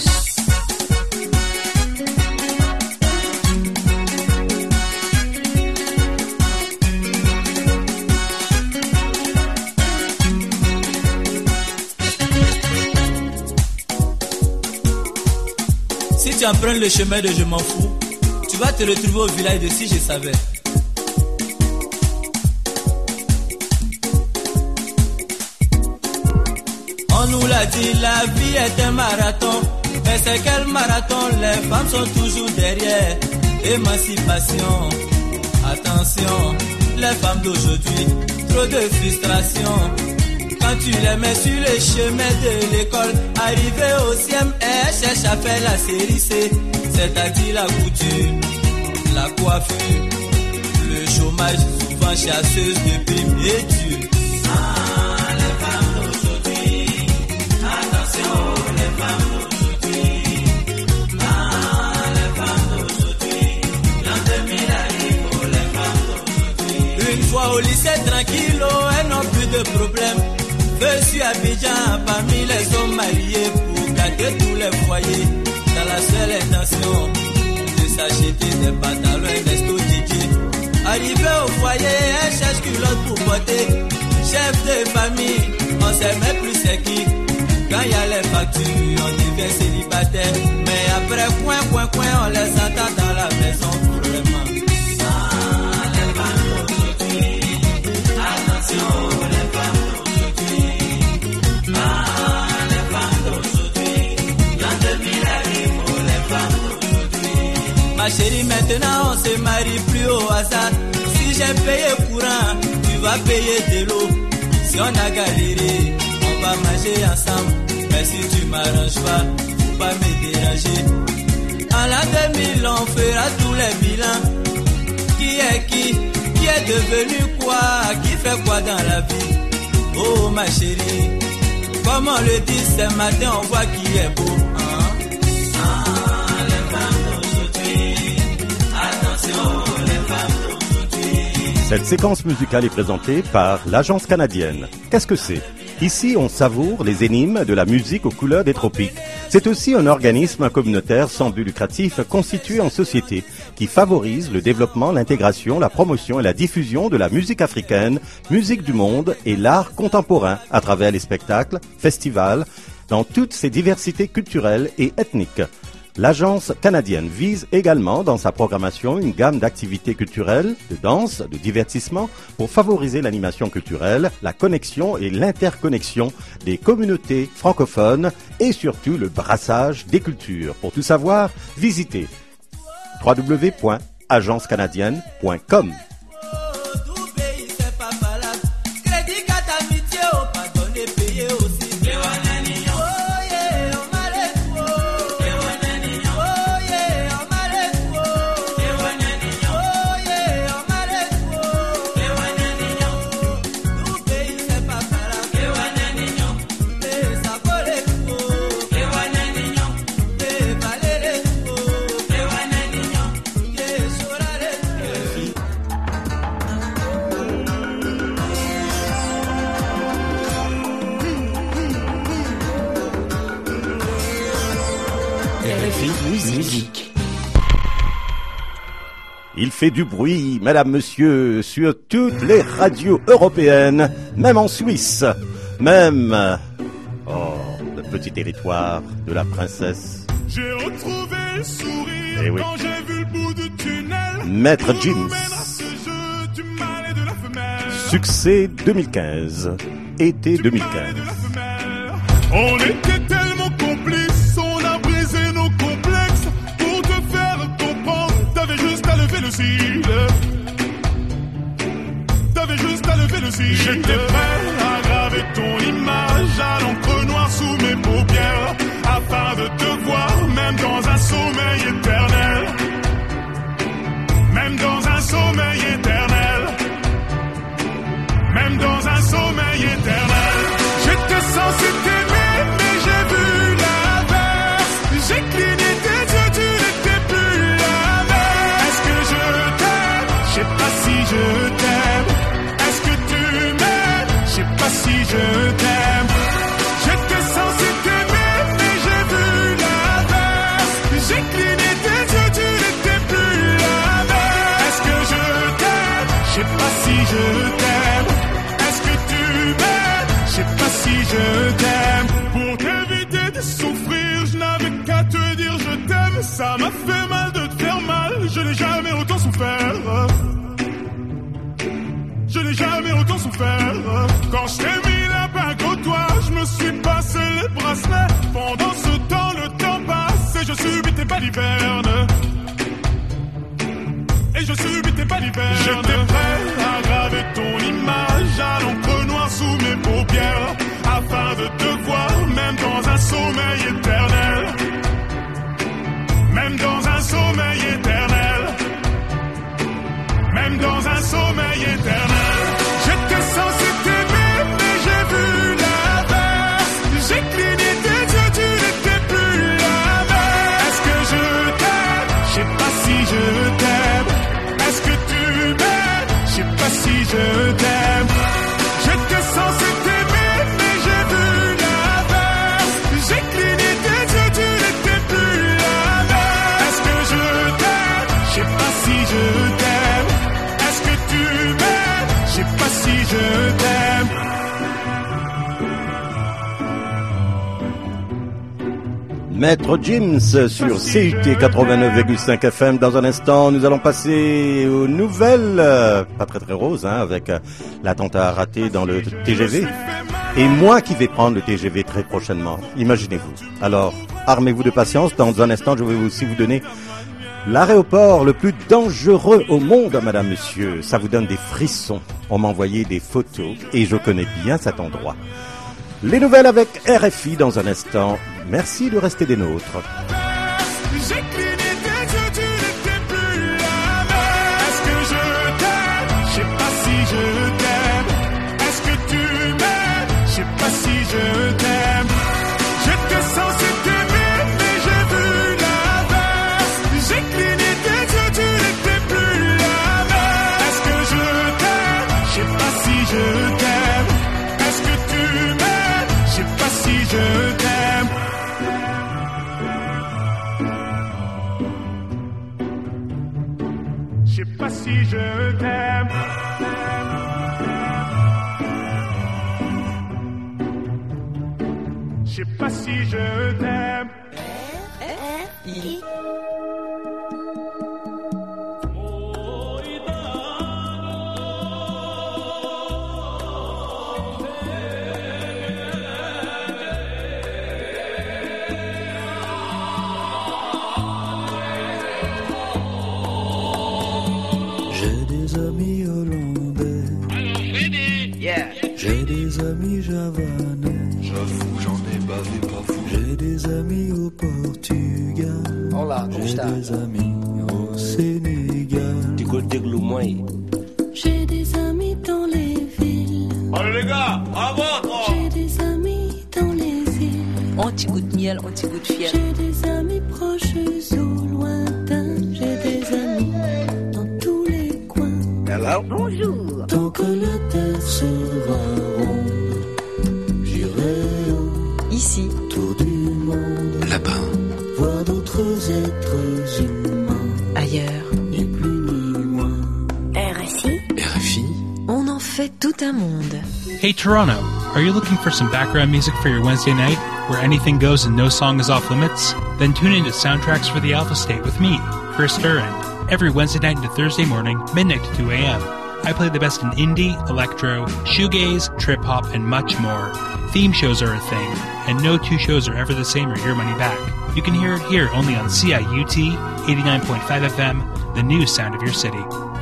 Si tu empruntes le chemin de Je m'en fous, tu vas te retrouver au village de Si je savais. On nous l'a dit, la vie est un marathon. Mais c'est quel marathon? Les femmes sont toujours derrière. Émancipation, attention, les femmes d'aujourd'hui, trop de frustration. Quand tu les mets sur le chemin de l'école, arrivé au C M, elles cherchent à faire la série C, c'est-à-dire la couture, la coiffure, le chômage, souvent chasseuse de primes et Dieu. Ah, les femmes d'aujourd'hui, attention, les femmes d'aujourd'hui. Ah, les femmes d'aujourd'hui, l'an deux mille arrive pour les femmes d'aujourd'hui. Une fois au lycée tranquille, oh, elles n'ont plus de problème. Je suis à Abidjan parmi les hommes mariés pour gâter tous les foyers dans la seule intention de s'acheter des pantalons et des stodidiers. Arrivé au foyer, elle cherche culotte pour porter. Chef de famille, on sait même plus c'est qui. Quand il y a les factures, on devient célibataire. Mais après coin, coin, coin, on les entend dans la maison vraiment. Ah, les femmes d'aujourd'hui, attention, les femmes. Ma chérie, maintenant on se marie plus au hasard. Si j'ai payé courant, tu vas payer de l'eau. Si on a galéré, on va manger ensemble. Mais si tu m'arranges pas, faut pas me déranger. En l'an deux mille, on fera tous les bilans. Qui est qui? Qui est devenu quoi? Qui fait quoi dans la vie? Oh ma chérie, comme on le dit ce matin, on voit qui est beau. Hein? Ah, les femmes d'aujourd'hui, attention, les femmes d'aujourd'hui. Cette séquence musicale est présentée par l'Agence canadienne. Qu'est-ce que c'est? Ici, on savoure les énigmes de la musique aux couleurs des tropiques. C'est aussi un organisme communautaire sans but lucratif constitué en société qui favorise le développement, l'intégration, la promotion et la diffusion de la musique africaine, musique du monde et l'art contemporain à travers les spectacles, festivals, dans toutes ses diversités culturelles et ethniques. L'agence canadienne vise également dans sa programmation une gamme d'activités culturelles, de danse, de divertissement pour favoriser l'animation culturelle, la connexion et l'interconnexion des communautés francophones et surtout le brassage des cultures. Pour tout savoir, visitez w w w point agence canadienne point com. Musique. Il fait du bruit, mesdames, messieurs, sur toutes les radios européennes, même en Suisse, même, oh, le petit territoire de la princesse. J'ai retrouvé le sourire eh oui. Quand j'ai vu le bout du tunnel. Maître Gims. Succès deux mille quinze, été deux mille quinze. On était tellement complices, on a brisé nos complexes pour te faire comprendre. T'avais juste à lever le cil. T'avais juste à lever le cil. J'étais prêt à graver ton image à l'encre noire sous mes paupières afin de te voir, même dans un sommeil éternel. Même dans un sommeil éternel. Même dans un sommeil éternel. J'étais censé t'aimer, mais j'ai vu l'inverse. J'ai cligné tes yeux, tu n'étais plus la même. Est-ce que je t'aime? Je sais pas si je t'aime. Est-ce que tu m'aimes? Je sais pas si je t'aime. J'étais censé t'aimer, mais j'ai vu l'inverse. J'ai cligné tes yeux, tu n'étais plus la même. Est-ce que je t'aime? Je sais pas si je t'aime. Est-ce que tu m'aimes? Je sais pas si je t'aime. Pour t'éviter de souffrir, je n'avais qu'à te dire je t'aime. Ça m'a fait mal de te faire mal. Je n'ai jamais autant souffert. Je n'ai jamais autant souffert. Quand je t'ai mis la bague au doigt, je me suis passé les bracelets. Pendant ce temps, le temps passe et je subis tes balivernes. Et je subis tes balivernes. J'étais prêt à graver ton image à l'encre noire sous mes paupières afin de te voir, même dans un sommeil éternel. Même dans un sommeil éternel. Même dans un sommeil éternel. J'étais censé t'aimer, mais j'ai vu l'inverse. J'ai cligné tes yeux, tu n'étais plus la même. Est-ce que je t'aime? Je sais pas si je t'aime. Est-ce que tu m'aimes? Je sais pas si je t'aime. J'étais censé t'aimer, mais j'ai vu l'inverse. J'ai cligné tes yeux, tu n'étais plus la même. Est-ce que je t'aime? Je sais pas si je t'aime. Est-ce que tu m'aimes? Je sais pas si je t'aime. Maître Gims sur C U T quatre-vingt-neuf virgule cinq F M. Dans un instant, nous allons passer aux nouvelles, euh, pas très très roses, hein, avec euh, l'attentat raté dans le T G V. Et moi qui vais prendre le T G V très prochainement, imaginez-vous. Alors, armez-vous de patience. Dans un instant, je vais aussi vous donner l'aéroport le plus dangereux au monde, madame, monsieur. Ça vous donne des frissons. On m'a envoyé des photos et je connais bien cet endroit. Les nouvelles avec R F I dans un instant. Merci de rester des nôtres. J'ai cligné tes yeux, tu n'étais plus la même. Est-ce que je t'aime? Je sais pas si je t'aime. Est-ce que tu m'aimes? Je sais pas si je t'aime. J'étais censé t'aimer, mais j'ai vu l'inverse. J'ai cligné tes yeux, tu n'étais plus la même. Est-ce que je t'aime? Je sais pas si je t'aime. Est-ce que tu m'aimes? Je sais pas si je t'aime. Je sais pas si je t'aime. Je sais pas si je t'aime. R I Amis hollandais, yeah. J'ai des amis javanais, j'avoue j'en ai bavé pas fou. J'ai des amis au Portugal, Olá, como j'ai está? des amis au Sénégal. Du côté de l'Oumoy. J'ai des amis dans les villes. Allez les gars, bravo. J'ai des amis dans les îles. Anti-goût de miel, anti-goût de fiel. J'ai des amis proches ou lointains. J'ai des amis dans tous les coins. Hello. Bonjour. Tant que la terre sera ronde, j'irai au Ici, tour du monde, Là-bas, voir d'autres êtres humains, ailleurs, ni plus ni moins. R S I, R F I. on en fait tout un monde. Hey Toronto, are you looking for some background music for your Wednesday night where anything goes and no song is off limits? Then tune in to Soundtracks for the Alpha State with me, Chris Duran, every Wednesday night into Thursday morning, midnight to two a.m. I play the best in indie, electro, shoegaze, trip-hop, and much more. Theme shows are a thing, and no two shows are ever the same or your money back. You can hear it here only on C I U T eighty-nine point five F M, the new sound of your city.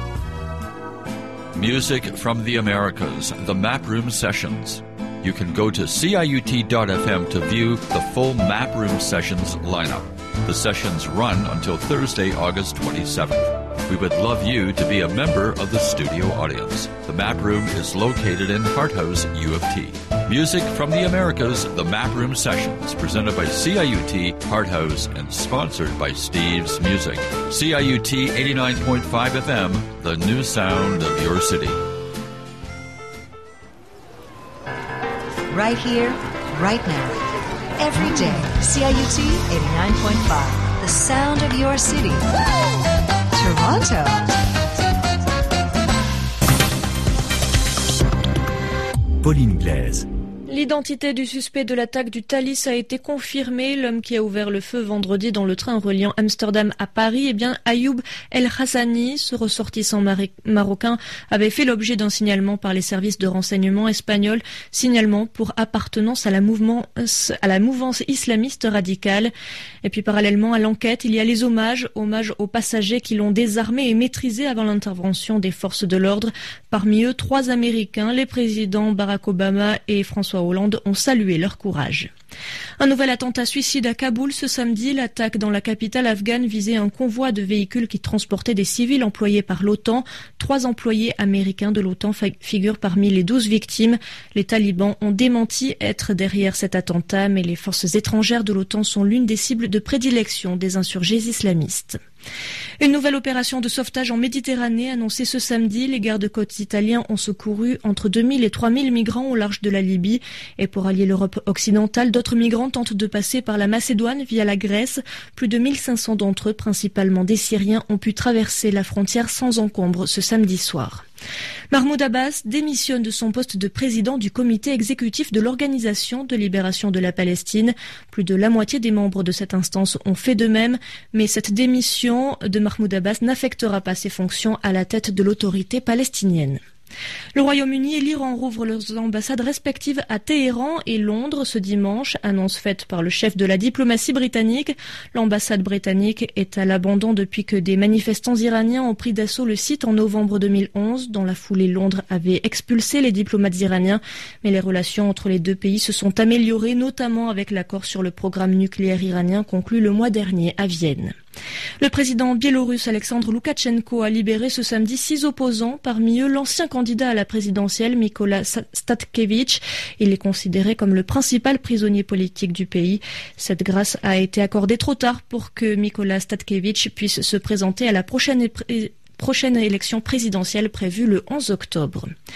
Music from the Americas, the Map Room Sessions. You can go to C I U T dot F M to view the full Map Room Sessions lineup. The sessions run until Thursday, August twenty-seventh. We would love you to be a member of the studio audience. The Map Room is located in Harthouse, U of T. Music from the Americas, the Map Room Sessions, presented by C I U T, Harthouse, and sponsored by Steve's Music. C I U T eighty-nine point five F M, the new sound of your city. Right here, right now. Every day, C I U T eighty-nine point five, the sound of your city. Toronto. Pauline Blaise. L'identité du suspect de l'attaque du Thalys a été confirmée. L'homme qui a ouvert le feu vendredi dans le train reliant Amsterdam à Paris, eh bien, Ayoub El Hassani, ce ressortissant mari- marocain, avait fait l'objet d'un signalement par les services de renseignement espagnols, signalement pour appartenance à la mouvement, à la mouvance islamiste radicale. Et puis, parallèlement à l'enquête, il y a les hommages, hommages aux passagers qui l'ont désarmé et maîtrisé avant l'intervention des forces de l'ordre. Parmi eux, trois Américains, les présidents Barack Obama et François Hollande ont salué leur courage. Un nouvel attentat suicide à Kaboul ce samedi. L'attaque dans la capitale afghane visait un convoi de véhicules qui transportaient des civils employés par l'OTAN. Trois employés américains de l'OTAN figurent parmi les douze victimes. Les talibans ont démenti être derrière cet attentat, mais les forces étrangères de l'OTAN sont l'une des cibles de prédilection des insurgés islamistes. Une nouvelle opération de sauvetage en Méditerranée annoncée ce samedi. Les gardes-côtes italiens ont secouru entre deux mille et trois mille migrants au large de la Libye. Et pour allier l'Europe occidentale, d'autres migrants tentent de passer par la Macédoine via la Grèce. Plus de mille cinq cents d'entre eux, principalement des Syriens, ont pu traverser la frontière sans encombre ce samedi soir. Mahmoud Abbas démissionne de son poste de président du comité exécutif de l'Organisation de libération de la Palestine. Plus de la moitié des membres de cette instance ont fait de même, mais cette démission de Mahmoud Abbas n'affectera pas ses fonctions à la tête de l'autorité palestinienne. Le Royaume-Uni et l'Iran rouvrent leurs ambassades respectives à Téhéran et Londres ce dimanche, annonce faite par le chef de la diplomatie britannique. L'ambassade britannique est à l'abandon depuis que des manifestants iraniens ont pris d'assaut le site en novembre deux mille onze. Dans la foulée, Londres avait expulsé les diplomates iraniens, mais les relations entre les deux pays se sont améliorées, notamment avec l'accord sur le programme nucléaire iranien conclu le mois dernier à Vienne. Le président biélorusse Alexandre Loukachenko a libéré ce samedi six opposants, parmi eux l'ancien candidat à la présidentielle Mykola Statkevich. Il est considéré comme le principal prisonnier politique du pays. Cette grâce a été accordée trop tard pour que Mykola Statkevich puisse se présenter à la prochaine épreuve prochaine élection présidentielle prévue le onze octobre.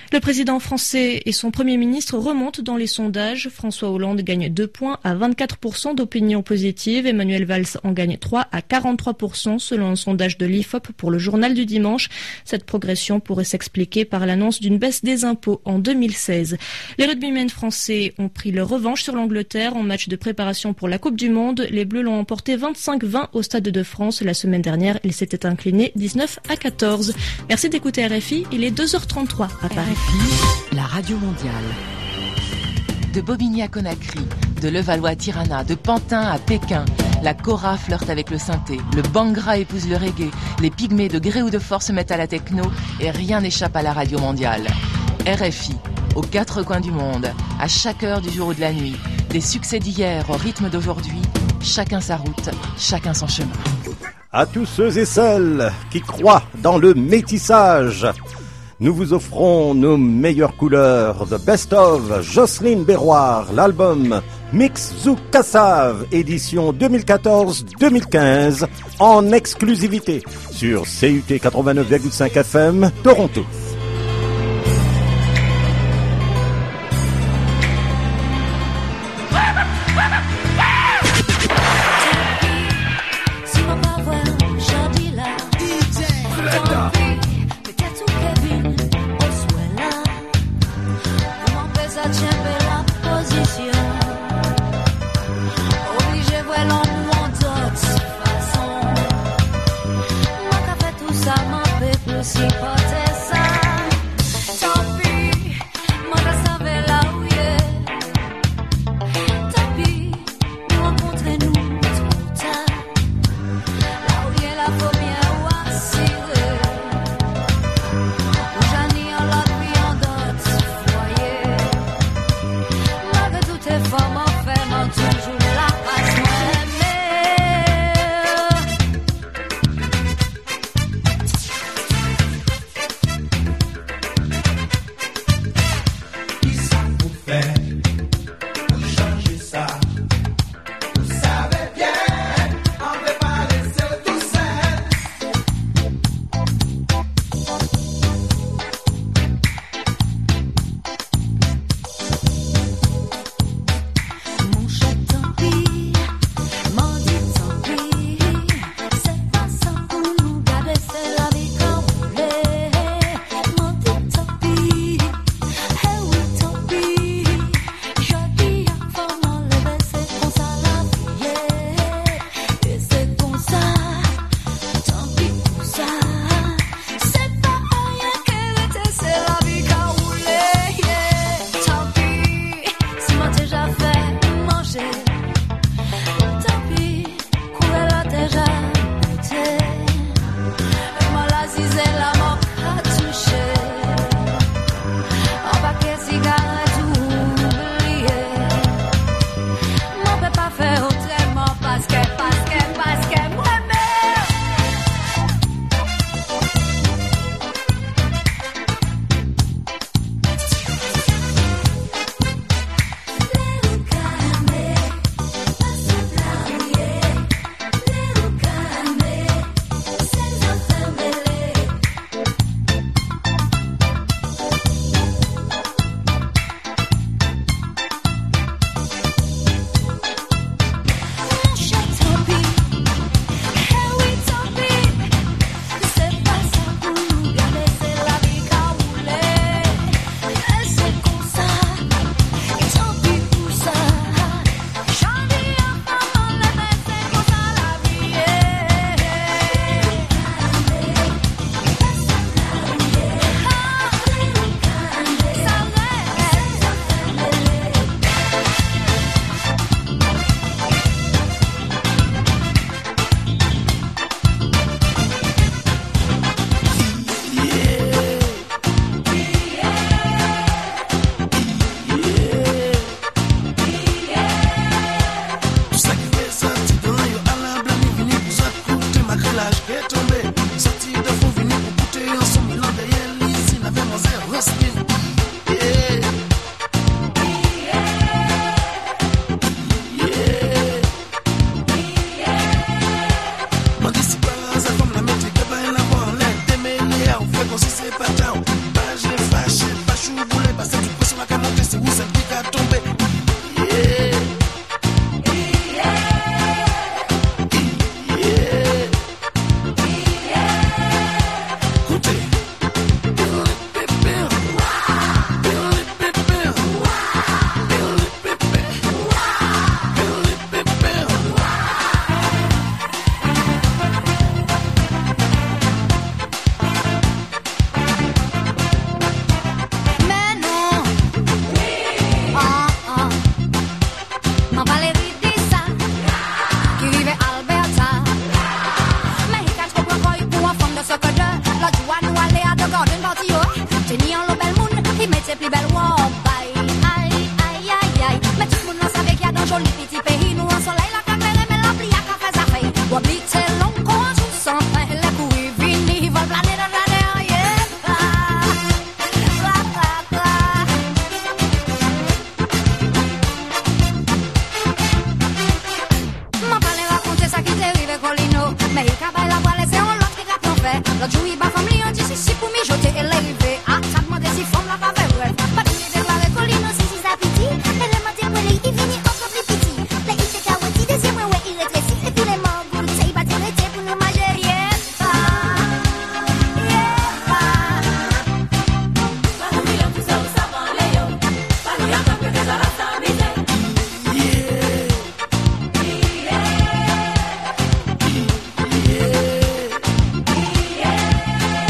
Le président français et son premier ministre remontent dans les sondages. François Hollande gagne deux points à vingt-quatre pour cent d'opinion positive. Emmanuel Valls en gagne trois à quarante-trois pour cent selon un sondage de l'I F O P pour le journal du dimanche. Cette progression pourrait s'expliquer par l'annonce d'une baisse des impôts en deux mille seize. Les rugbymen français ont pris leur revanche sur l'Angleterre en match de préparation pour la Coupe du Monde. Les Bleus l'ont emporté vingt-cinq vingt au Stade de France. La semaine dernière, ils s'étaient inclinés dix-neuf à quatorze. Merci d'écouter R F I. Il est deux heures trente-trois à Paris. R F I, la radio mondiale. De Bobigny à Conakry, de Levallois à Tirana, de Pantin à Pékin, la kora flirte avec le synthé, le bangra épouse le reggae, les pygmées de gré ou de force se mettent à la techno et rien n'échappe à la radio mondiale. R F I, aux quatre coins du monde, à chaque heure du jour ou de la nuit, des succès d'hier au rythme d'aujourd'hui, chacun sa route, chacun son chemin. À tous ceux et celles qui croient dans le métissage, nous vous offrons nos meilleures couleurs. The Best of Jocelyne Berroir, l'album Mix Zouk Kassav, édition deux mille quatorze deux mille quinze, en exclusivité sur C U T quatre-vingt-neuf virgule cinq F M, Toronto. joie nous aller à de garden party yo. Tenir le bel monde, qui met ses plus belles robes. Aïe, aïe, aïe, aïe, aïe. Mais tout le monde n'en savait qu'il y a dans joli petit pays. Nous en soleil, la caméra, mais la plie à café, ça fait. Ou habiter long, qu'on joue sans fin. Les couilles, vini, ils veulent planer dans la nerf, yeah. Mais il cabait la voile, c'est un lot qui gratte en fait. L'autre jour, il bat comme lui, on dit si si pour mijoter et l'élever. Ah, ça demande si femme la pas fait bref. Pas de lui déclarer colline aussi, si ça piti. Elle m'a dit, mais il finit encore plus petit. Les il s'est caouetti, deuxième, ouais, il rétrécit. Et puis les morts, vous le savez, il va t'arrêter pour nous manger. Yeah, ah, yeah, ah. Pas de million, tout ça, vous savez, Léo. Pas de million, comme que des arabes, ça m'aide. Yeah.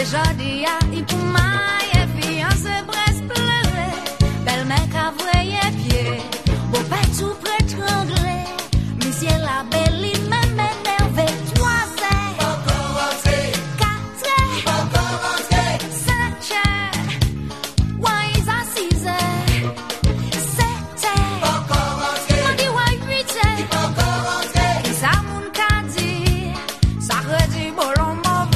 jodi a i pou maye fiancé pres pleure belle mec a voye pied beau pas tout prétranglé monsieur la belle même énervé trois c'est encore rentrer quatre encore rentrer cinq wise à six sept encore rentrer on dit ouais huit encore rentrer ça moun ka dit ça redit bolon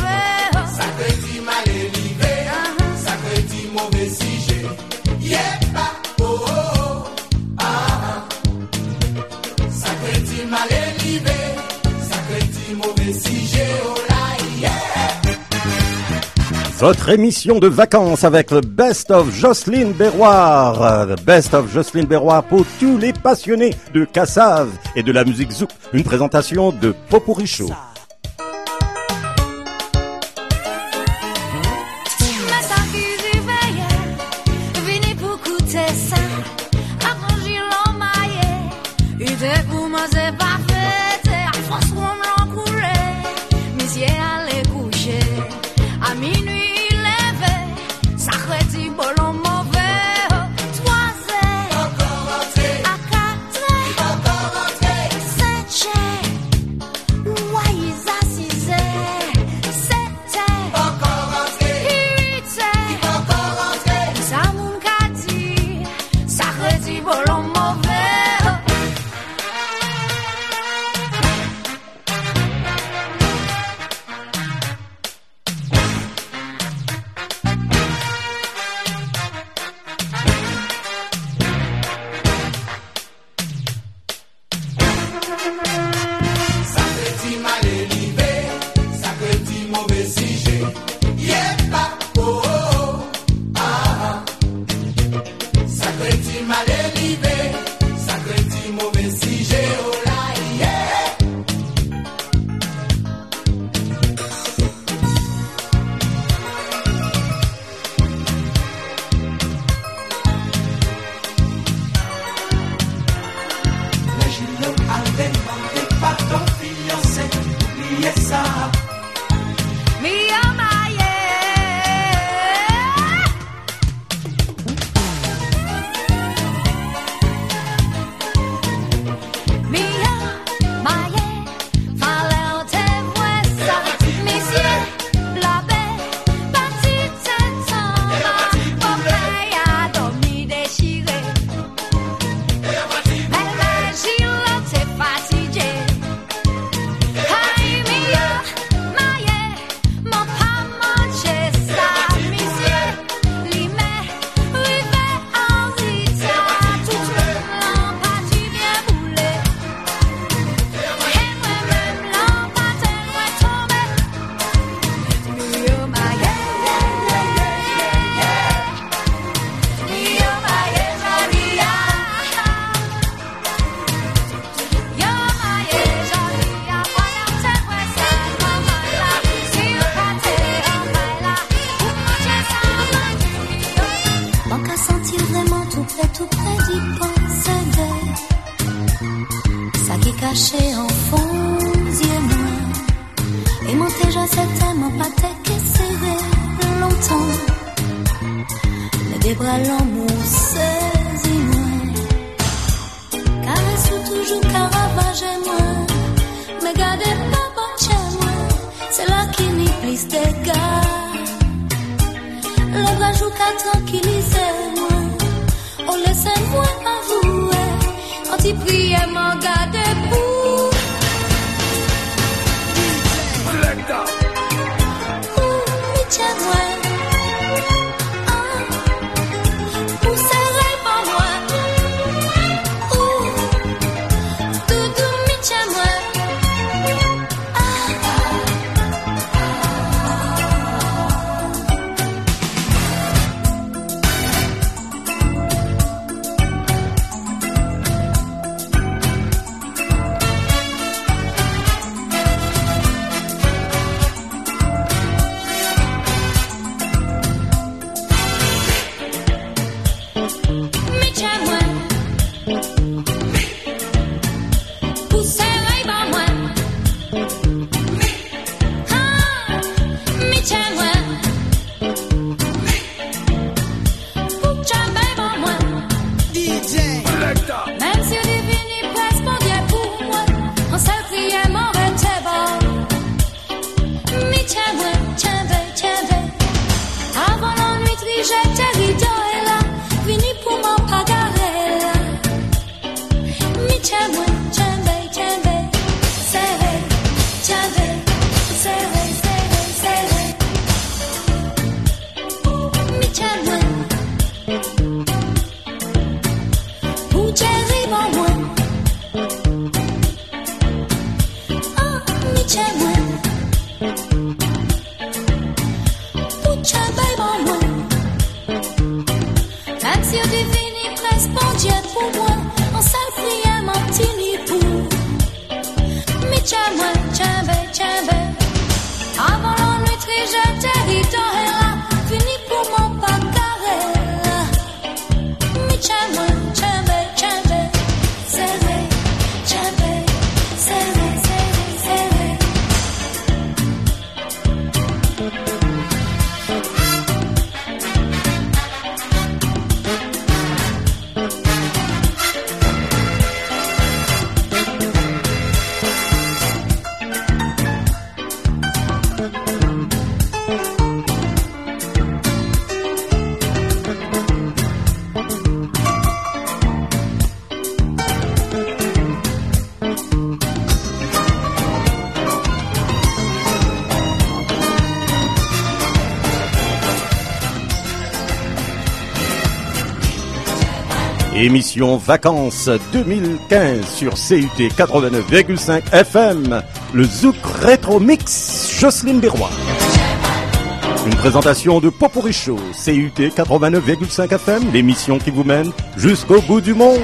Votre émission de vacances avec le Best of Jocelyne Berroir. The Best of Jocelyne Berroir pour tous les passionnés de Cassave et de la musique zouk. Une présentation de Popuricho. Émission Vacances deux mille quinze sur C U T quatre-vingt-neuf virgule cinq F M, le Zouk Rétro Mix, Jocelyne Berroy. Une présentation de Popurrí Show, C U T quatre-vingt-neuf virgule cinq F M, l'émission qui vous mène jusqu'au bout du monde.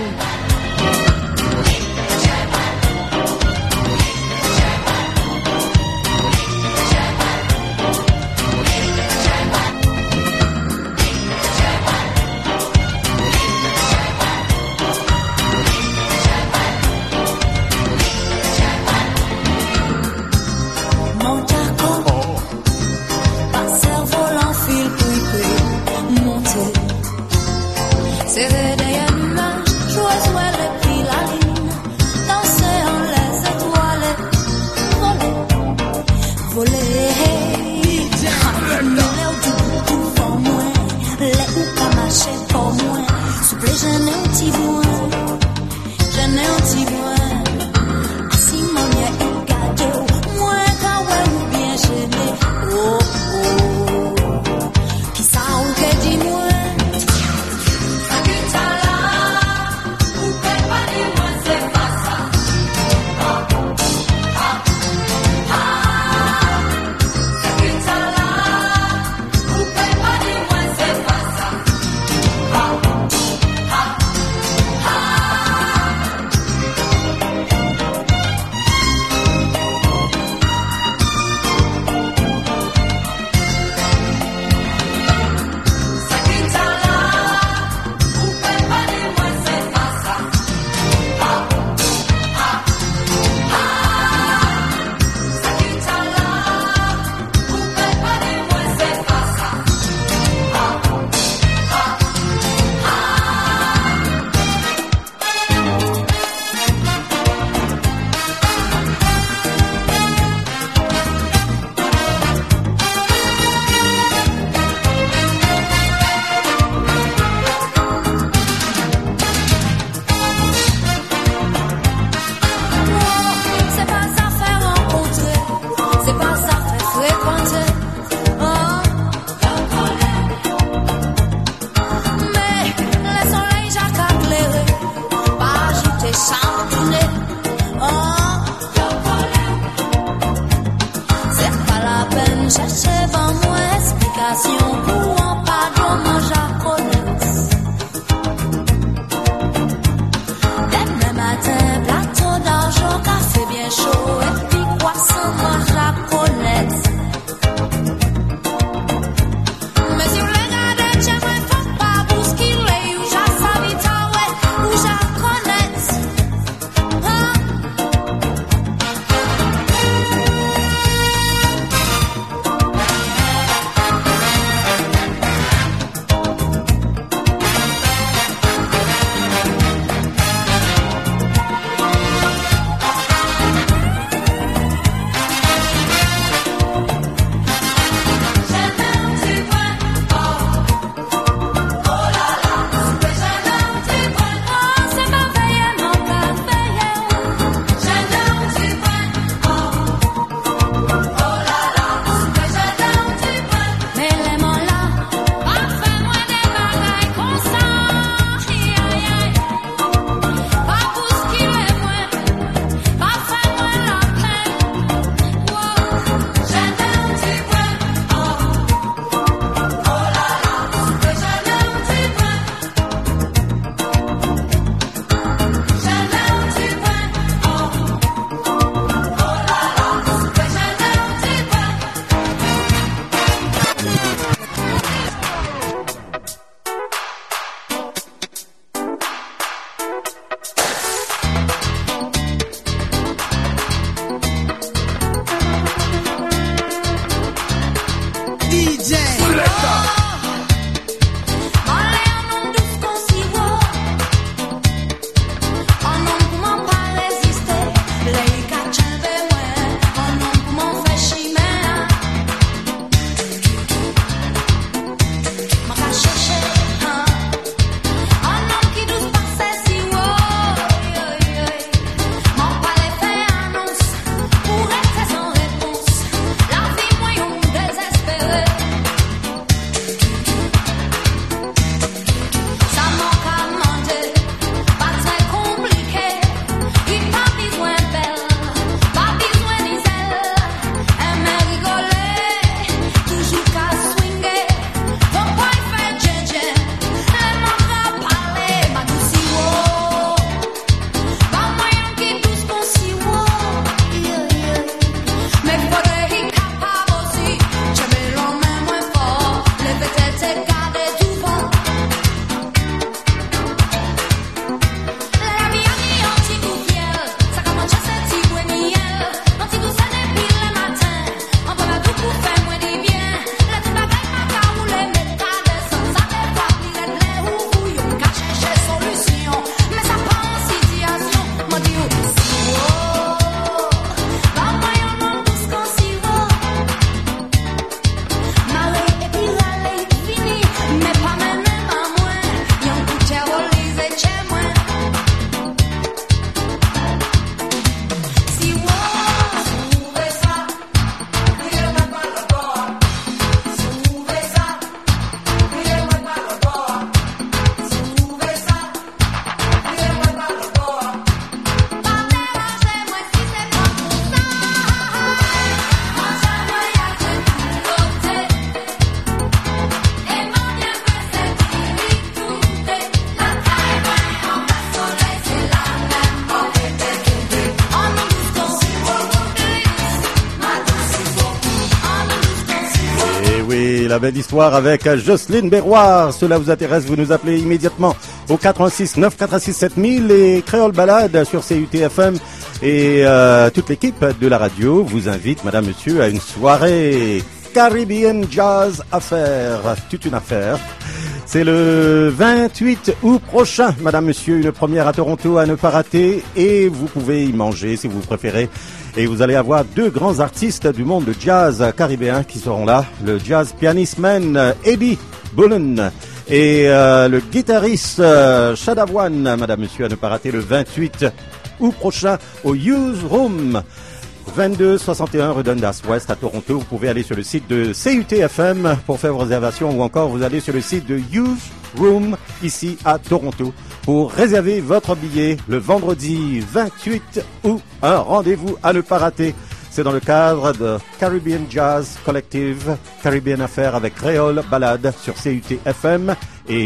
La belle histoire avec Jocelyne Berroir. Cela vous intéresse, vous nous appelez immédiatement au quatre-vingt-six neuf cent quatre-vingt-six sept mille et Créole Balade sur C U T F M. Et euh, toute l'équipe de la radio vous invite, madame, monsieur, à une soirée Caribbean Jazz Affaire. Toute une affaire. C'est le vingt-huit août prochain, madame, monsieur, une première à Toronto à ne pas rater. Et vous pouvez y manger si vous préférez. Et vous allez avoir deux grands artistes du monde de jazz caribéen qui seront là. Le jazz pianiste man Eddie Bullen et euh, le guitariste euh, Shadawwan, madame, monsieur, à ne pas rater le vingt-huit août prochain au Use Room. vingt-deux soixante et un rue Dundas West à Toronto. Vous pouvez aller sur le site de C U T F M pour faire vos réservations ou encore vous allez sur le site de Use Room ici à Toronto pour réserver votre billet le vendredi vingt-huit août. Un rendez-vous à ne pas rater. C'est dans le cadre de Caribbean Jazz Collective, Caribbean Affaires avec Créole Balade sur C U T F M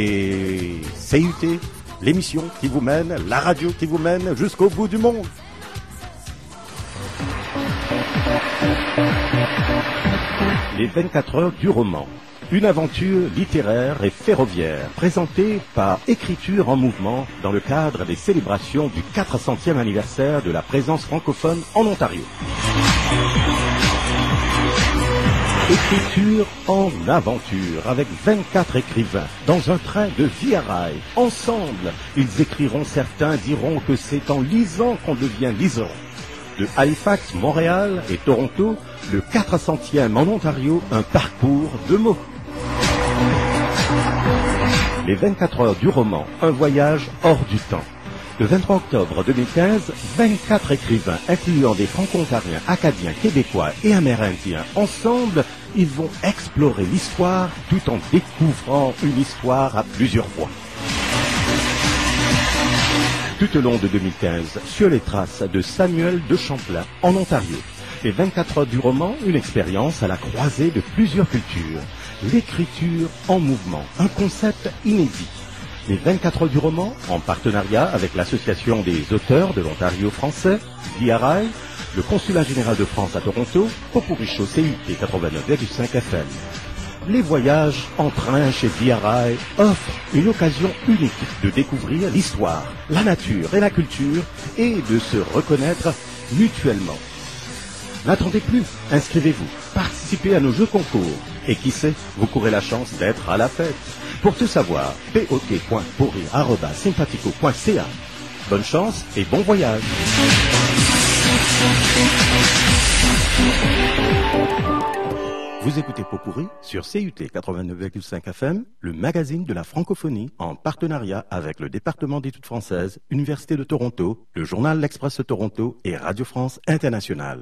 et C U T, l'émission qui vous mène, la radio qui vous mène jusqu'au bout du monde. Les vingt-quatre heures du roman. Une aventure littéraire et ferroviaire présentée par Écriture en mouvement dans le cadre des célébrations du quatre centième anniversaire de la présence francophone en Ontario. Écriture en aventure avec vingt-quatre écrivains dans un train de Via Rail. Ensemble, ils écriront, certains diront que c'est en lisant qu'on devient liseron. De Halifax, Montréal et Toronto, le quatre centième en Ontario, un parcours de mots. Les vingt-quatre heures du roman, un voyage hors du temps. Le vingt-trois octobre deux mille quinze, vingt-quatre écrivains, incluant des franco-ontariens, acadiens, québécois et amérindiens, ensemble, ils vont explorer l'histoire tout en découvrant une histoire à plusieurs voix. Tout au long de deux mille quinze, sur les traces de Samuel de Champlain, en Ontario. Les vingt-quatre heures du roman, une expérience à la croisée de plusieurs cultures. L'écriture en mouvement, un concept inédit. Les vingt-quatre heures du roman, en partenariat avec l'Association des auteurs de l'Ontario français, Via Rail, le Consulat général de France à Toronto, Popuricho C U T quatre-vingt-neuf virgule cinq F M. Les voyages en train chez Via Rail offrent une occasion unique de découvrir l'histoire, la nature et la culture et de se reconnaître mutuellement. N'attendez plus, inscrivez-vous, participez. participer à nos jeux concours. Et qui sait, vous courez la chance d'être à la fête. Pour tout savoir, pot point pourri arobase sympathico point c a. Bonne chance et bon voyage. Vous écoutez Pot pourri sur C U T quatre-vingt-neuf virgule cinq F M, le magazine de la francophonie, en partenariat avec le département d'études françaises, Université de Toronto, le journal L'Express de Toronto et Radio France Internationale.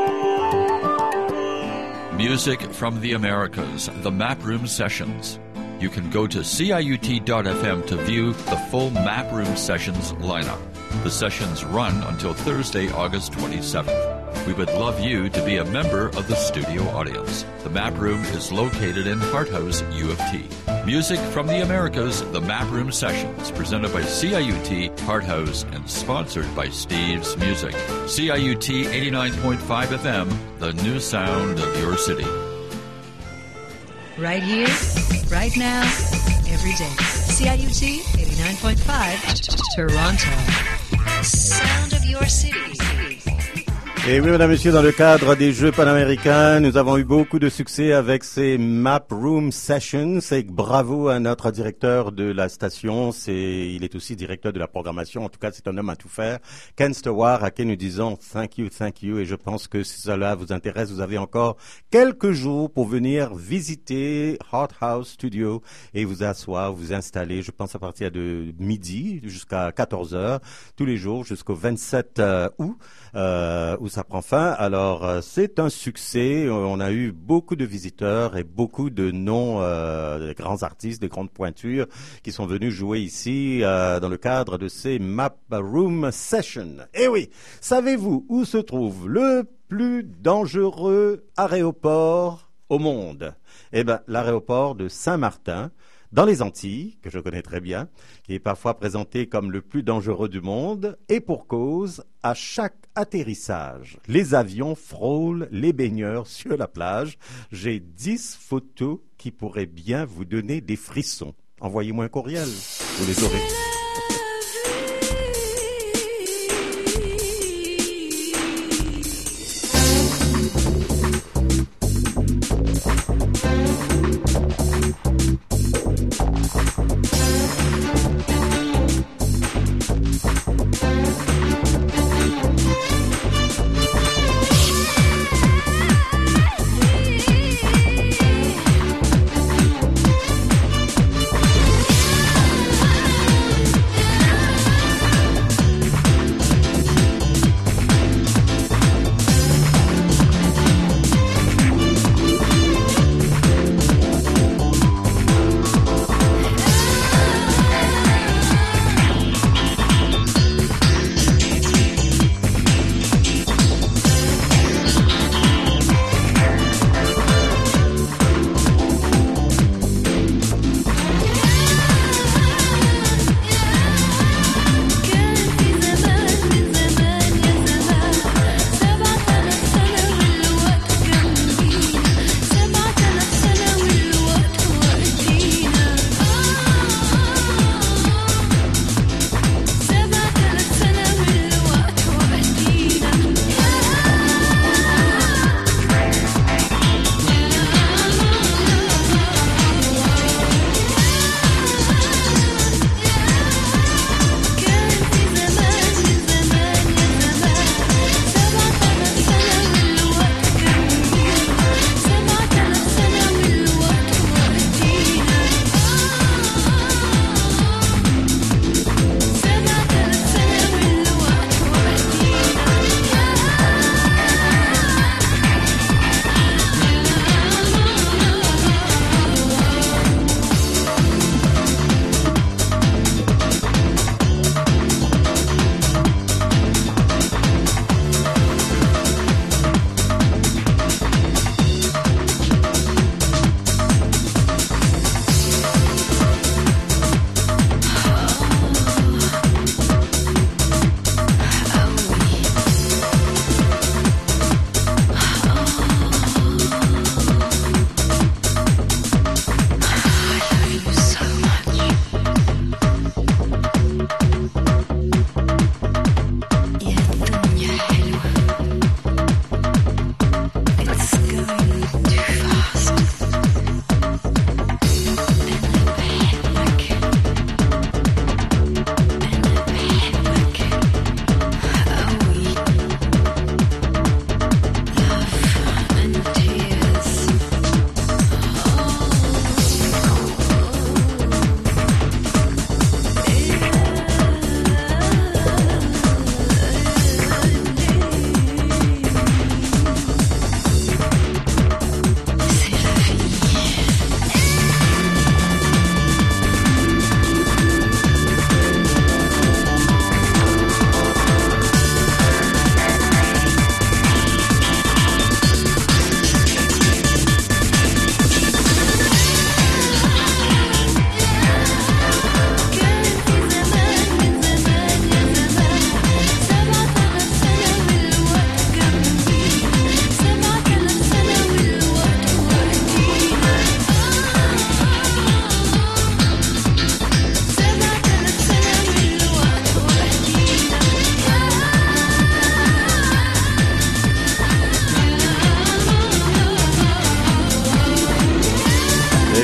Music from the Americas, the Map Room Sessions. You can go to C I U T dot F M to view the full Map Room Sessions lineup. The sessions run until Thursday, August twenty-seventh. We would love you to be a member of the studio audience. The Map Room is located in Harthouse, U of T. Music from the Americas, the Map Room Sessions, presented by C I U T, Harthouse, and sponsored by Steve's Music. C I U T eighty-nine point five F M, the new sound of your city. Right here, right now, every day. C I U T eighty-nine point five, Toronto. Sound of your city. Et oui, mesdames et messieurs, dans le cadre des Jeux panaméricains, nous avons eu beaucoup de succès avec ces Map Room Sessions. Et bravo à notre directeur de la station. C'est, il est aussi directeur de la programmation. En tout cas, c'est un homme à tout faire. Ken Stewart, à qui nous disons thank you, thank you. Et je pense que si cela vous intéresse, vous avez encore quelques jours pour venir visiter Hot House Studio et vous asseoir, vous installer. Je pense à partir de midi jusqu'à quatorze heures, tous les jours jusqu'au vingt-sept août, euh, où ça prend fin. Alors, euh, c'est un succès. On a eu beaucoup de visiteurs et beaucoup de noms, euh, de grands artistes, de grandes pointures qui sont venus jouer ici euh, dans le cadre de ces Map Room Sessions. Et oui, savez-vous où se trouve le plus dangereux aéroport au monde? Eh bien, l'aéroport de Saint-Martin, dans les Antilles, que je connais très bien, qui est parfois présenté comme le plus dangereux du monde, et pour cause, à chaque atterrissage, les avions frôlent les baigneurs sur la plage. J'ai dix photos qui pourraient bien vous donner des frissons. Envoyez-moi un courriel, vous les aurez.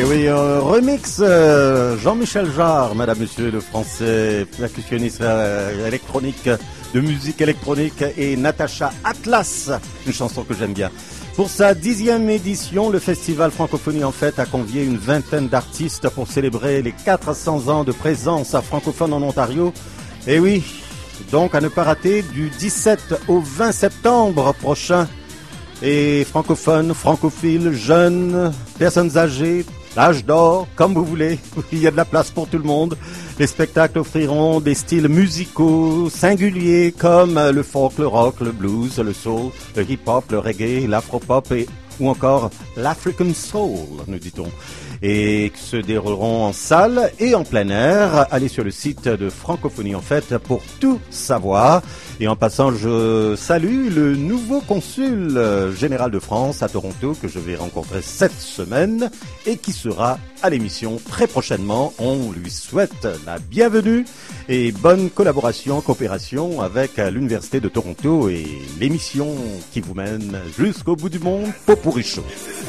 oui, euh, remix euh, Jean-Michel Jarre, madame, monsieur, le français percussionniste euh, électronique, de musique électronique, et Natacha Atlas, une chanson que j'aime bien. Pour sa dixième édition, le festival Francophonie en Fête a convié une vingtaine d'artistes pour célébrer les quatre cents ans de présence à francophone en Ontario. Et oui, donc à ne pas rater du dix-sept au vingt septembre prochain. Et francophones, francophiles, jeunes, personnes âgées, âge d'or, comme vous voulez, il y a de la place pour tout le monde. Les spectacles offriront des styles musicaux singuliers comme le folk, le rock, le blues, le soul, le hip-hop, le reggae, l'afro-pop et ou encore l'African soul, nous dit-on, et qui se dérouleront en salle et en plein air. Allez sur le site de Francophonie en Fête pour tout savoir. Et en passant, je salue le nouveau consul général de France à Toronto que je vais rencontrer cette semaine et qui sera à l'émission très prochainement. On lui souhaite la bienvenue et bonne collaboration, coopération avec l'Université de Toronto et l'émission qui vous mène jusqu'au bout du monde, Popurrí Show.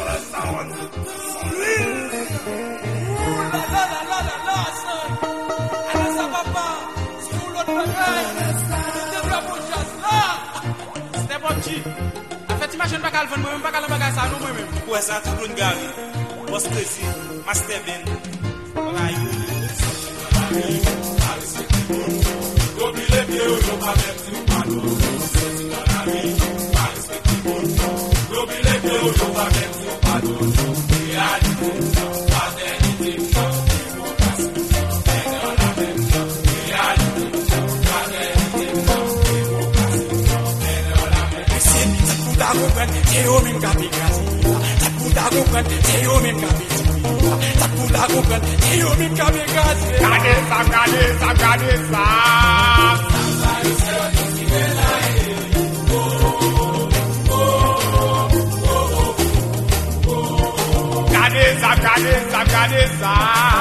En fait, imagine pas qu'elle vend moi-même, pas qu'elle bagage ça nous moi-même. Ouais, ça tout le gars. Boss Crazy, Master Ben. C'est eux même qui habitent. Ça pour ta comprendre, c'est eux même qui habitent. Ça pour ta comprendre, c'est eux même qui habitent. Regardez ça, regardez ça, regardez ça. Regardez ça, regardez ça, regardez ça.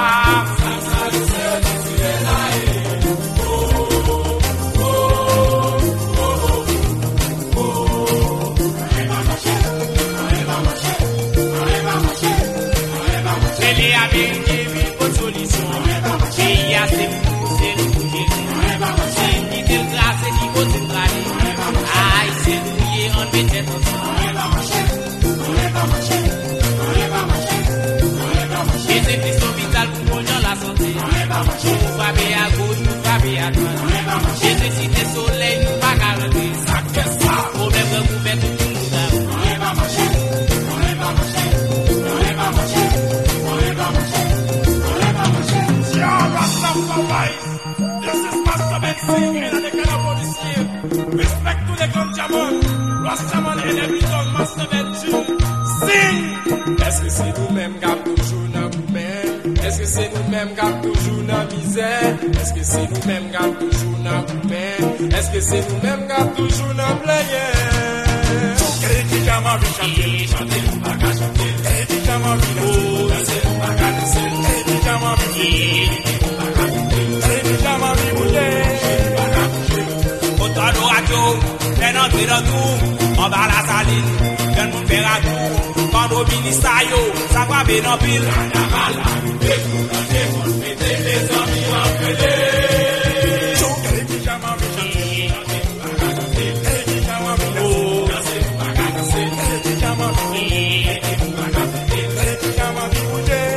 Respect to the gun jamon, Rastaman et les bidons, Master Benji. Sing! Est-ce que c'est nous-mêmes qui avons toujours dans nous-mêmes? Est-ce que c'est nous-mêmes qui avons toujours dans misère? Est-ce que c'est nous-mêmes qui avons toujours dans nous-mêmes? Est-ce que c'est nous-mêmes qui avons toujours dans plaisir? Crédit à ma vie, chanter, chanter, pas qu'à chanter. Crédit à ma vie, danser, pas qu'à danser. Crédit à ma vie, pas qu'à chanter. Crédit à ma vie, bouger. Dans nos radios, les entrées dans tout, en bas la saline, quand nous fait à tout, quand nos ministres, ça va bien en pile. Carnaval, nous découvrir, on fait les amis en pelé. Choquer, pyjama, chanter, chanter, pyjama, danser, danser, pyjama, pyjama, bouger.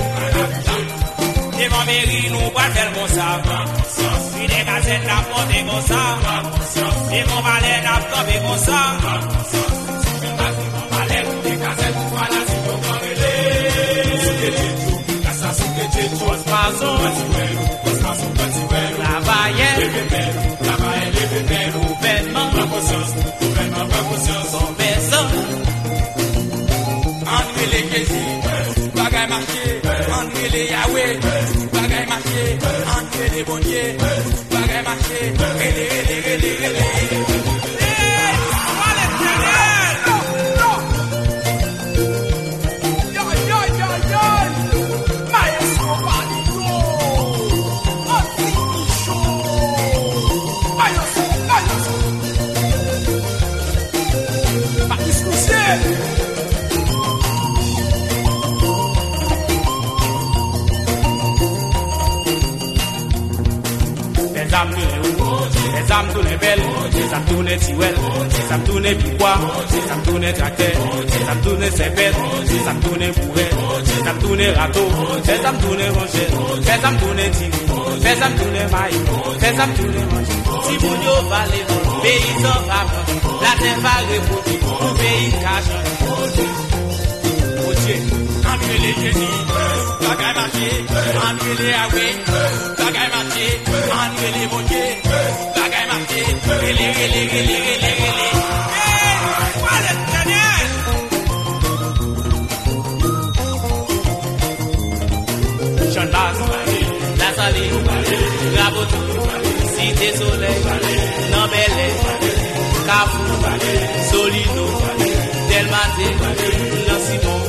Et mon mairie, nous va faire mon savant. Les gazettes la porte comme ça, et mon valet la porte comme ça. Mon valet, les gazettes, voilà si vous parlez. Ça c'est que tu es maçon, la baillette, la baillette, gouvernement, la conscience, gouvernement, la conscience, en personne. Enlever les questions, bagaille marqué, enlever les Yahweh, bagaille marqué, enlever les bonniers. Marché, relé, relé, relé, relé. âmes tourner les âmes tourner belles, les âmes tourner tiwel, les âmes tourner piquois, les âmes tourner tracteur, les âmes tourner serpette, les âmes tourner bourret, les âmes tourner râteau, les âmes tourner rongette, les âmes tourner tigre, les âmes tourner maille, les âmes tourner manche. Si vous n'y valez, paysans va la terre va répondre, tout pays cache. Entre les génies, bagaille marché, entre les away, bagaille marché, entre les motiers, bagaille marché, relé, relé, relé, relé, relé. Hey, voilà Daniel! Jean Bas, La Saline, Rabotou, Cité Soleil, Nambelé, Carrefour, Solino, Delmaté, Lancimon.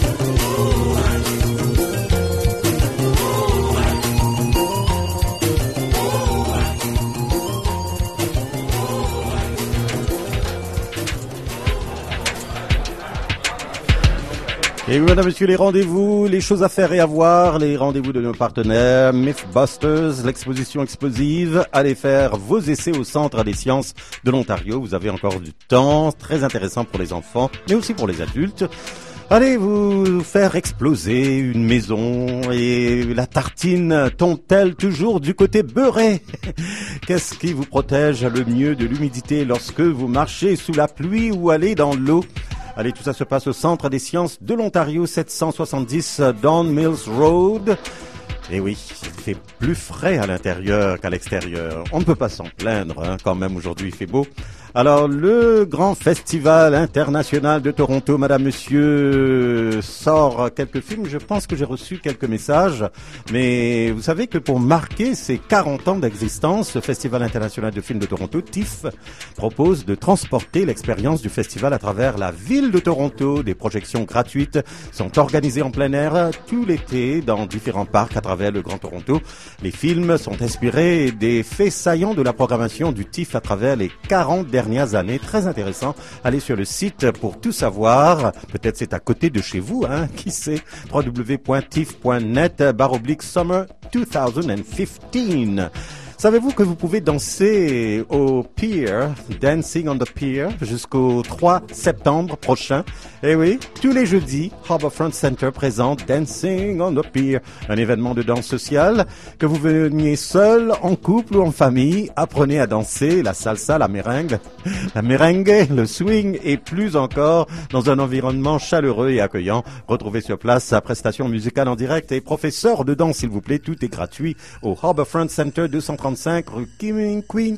Et oui, mesdames, messieurs, les rendez-vous, les choses à faire et à voir, les rendez-vous de nos partenaires, Mythbusters, l'exposition explosive. Allez faire vos essais au Centre des sciences de l'Ontario. Vous avez encore du temps, très intéressant pour les enfants, mais aussi pour les adultes. Allez vous faire exploser une maison et la tartine tombe-t-elle toujours du côté beurré? Qu'est-ce qui vous protège le mieux de l'humidité lorsque vous marchez sous la pluie ou allez dans l'eau? Allez, tout ça se passe au Centre des sciences de l'Ontario, sept cent soixante-dix Don Mills Road. Et oui, il fait plus frais à l'intérieur qu'à l'extérieur. On ne peut pas s'en plaindre, hein, quand même aujourd'hui il fait beau. Alors, le grand festival international de Toronto, madame, monsieur, sort quelques films. Je pense que j'ai reçu quelques messages. Mais vous savez que pour marquer ses quarante ans d'existence, le Festival international de films de Toronto, T I F, propose de transporter l'expérience du festival à travers la ville de Toronto. Des projections gratuites sont organisées en plein air tout l'été dans différents parcs à travers le Grand Toronto. Les films sont inspirés des faits saillants de la programmation du T I F à travers les quarante dernières années. Très intéressant. Allez sur le site pour tout savoir. Peut-être c'est à côté de chez vous, hein. Qui sait? w w w point tif point net barre oblique summer deux mille quinze. Savez-vous que vous pouvez danser au Pier, Dancing on the Pier, jusqu'au trois septembre prochain? Eh oui, tous les jeudis, Harbourfront Center présente Dancing on the Pier, un événement de danse sociale. Que vous veniez seul, en couple ou en famille, apprenez à danser la salsa, la merengue, la merengue, le swing et plus encore dans un environnement chaleureux et accueillant. Retrouvez sur place sa prestation musicale en direct et professeur de danse, s'il vous plaît. Tout est gratuit au Harbourfront Center deux cent trente-cinq rue King Queen.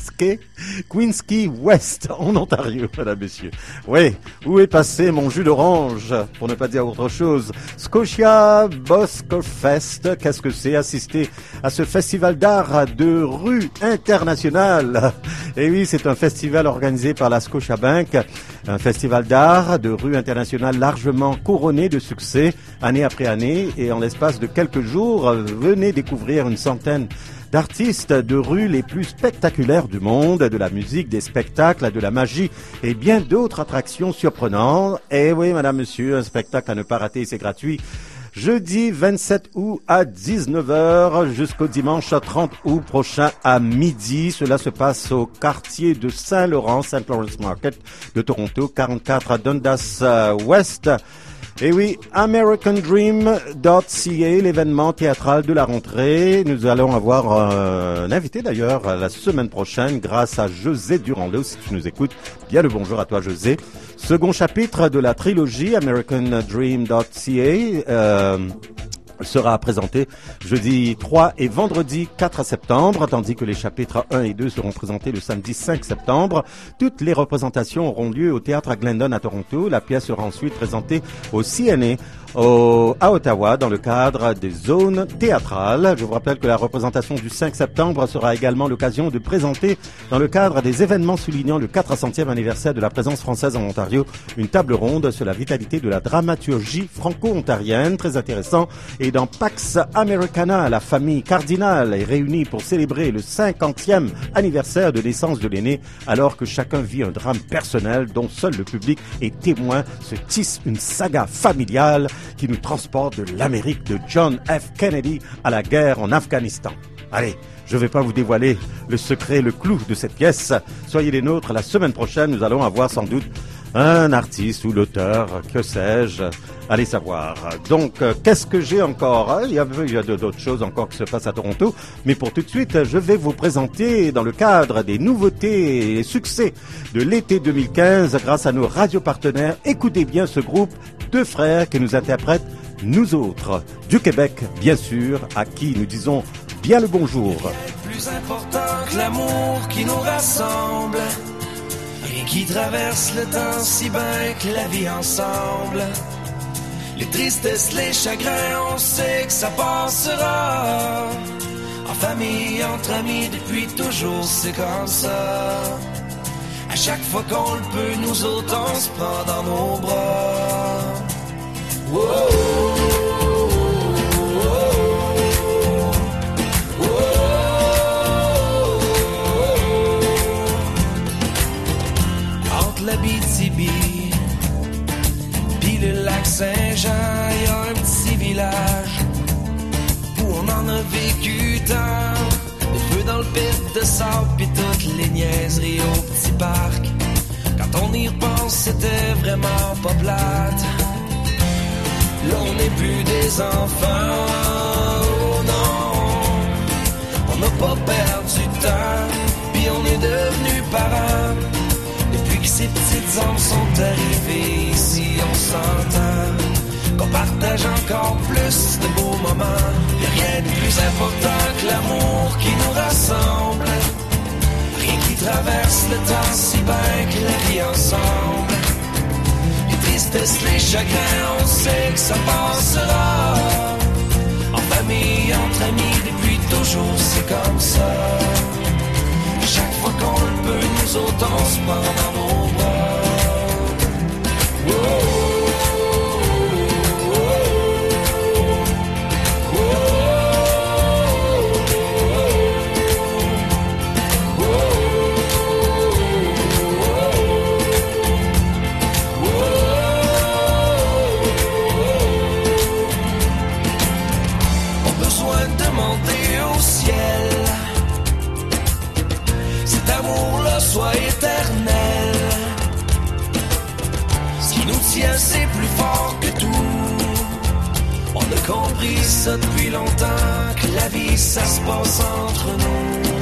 Queensquay West, en Ontario, mesdames, messieurs. Oui, où est passé mon jus d'orange, pour ne pas dire autre chose? Scotia Bosco Fest, qu'est-ce que c'est? Assister à ce festival d'art de rue international. Et oui, c'est un festival organisé par la Scotiabank, un festival d'art de rue international largement couronné de succès, année après année, et en l'espace de quelques jours, venez découvrir une centaine d'artistes de rue les plus spectaculaires du monde, de la musique, des spectacles, de la magie et bien d'autres attractions surprenantes. Et oui, madame, monsieur, un spectacle à ne pas rater, c'est gratuit. Jeudi vingt-sept août à dix-neuf heures jusqu'au dimanche trente août prochain à midi. Cela se passe au quartier de Saint-Laurent, Saint Lawrence Market de Toronto, quarante-quatre Dundas West. Et oui, American Dream dot C A, l'événement théâtral de la rentrée. Nous allons avoir euh, un invité d'ailleurs la semaine prochaine grâce à José Durand-Leau. Si tu nous écoutes, bien le bonjour à toi José. Second chapitre de la trilogie American Dream dot C A euh, sera présenté jeudi trois et vendredi quatre septembre, tandis que les chapitres un et deux seront présentés le samedi cinq septembre. Toutes les représentations auront lieu au Théâtre à Glendon à Toronto. La pièce sera ensuite présentée au C N A au, à Ottawa dans le cadre des zones théâtrales. Je vous rappelle que la représentation du cinq septembre sera également l'occasion de présenter, dans le cadre des événements soulignant le quatre centième anniversaire de la présence française en Ontario, une table ronde sur la vitalité de la dramaturgie franco-ontarienne. Très intéressant. Et dans Pax Americana, la famille cardinale est réunie pour célébrer le cinquantième anniversaire de naissance de l'aîné, alors que chacun vit un drame personnel dont seul le public est témoin. Se tisse une saga familiale qui nous transporte de l'Amérique de John F. Kennedy à la guerre en Afghanistan. Allez, Je ne vais pas vous dévoiler le secret, le clou de cette pièce. Soyez les nôtres. La semaine prochaine, nous allons avoir sans doute un artiste ou l'auteur, que sais-je, allez savoir. Donc, euh, qu'est-ce que j'ai encore hein il, y a, il y a d'autres choses encore qui se passent à Toronto, mais pour tout de suite, je vais vous présenter dans le cadre des nouveautés et succès de l'été deux mille quinze grâce à nos radios partenaires. Écoutez bien ce groupe, deux frères qui nous interprètent Nous autres, du Québec, bien sûr, à qui nous disons bien le bonjour. Plus important que l'amour qui nous rassemble, rien qui traverse le temps si bien que la vie ensemble. Les tristesses, les chagrins, on sait que ça passera. En famille, entre amis, depuis toujours, c'est comme ça. À chaque fois qu'on le peut, nous autres, on se prend dans nos bras. Wow. L'Abitibi, puis le lac Saint-Jean, y a un petit village où on en a vécu tant. Le feu dans le pit de sable, puis toutes les niaiseries au petit parc. Quand on y repense, c'était vraiment pas plate. Là, on n'est plus des enfants, oh non. On n'a pas perdu de temps, puis on est devenus parents. Depuis que ces petites âmes sont arrivées ici, on s'entend qu'on partage encore plus de beaux moments. Y'a rien de plus important que l'amour qui nous rassemble. Rien qui traverse le temps si bien que la vie ensemble. Les tristesses, les chagrins, on sait que ça passera. En famille, entre amis, depuis toujours, c'est comme ça. Chaque fois qu'on le peut, nous autres, on se prend dans nos bras. Wow. On a besoin de demander au ciel amour-là soit éternel. Ce qui nous tient, c'est plus fort que tout. On a compris ça depuis longtemps, que la vie, ça se passe entre nous.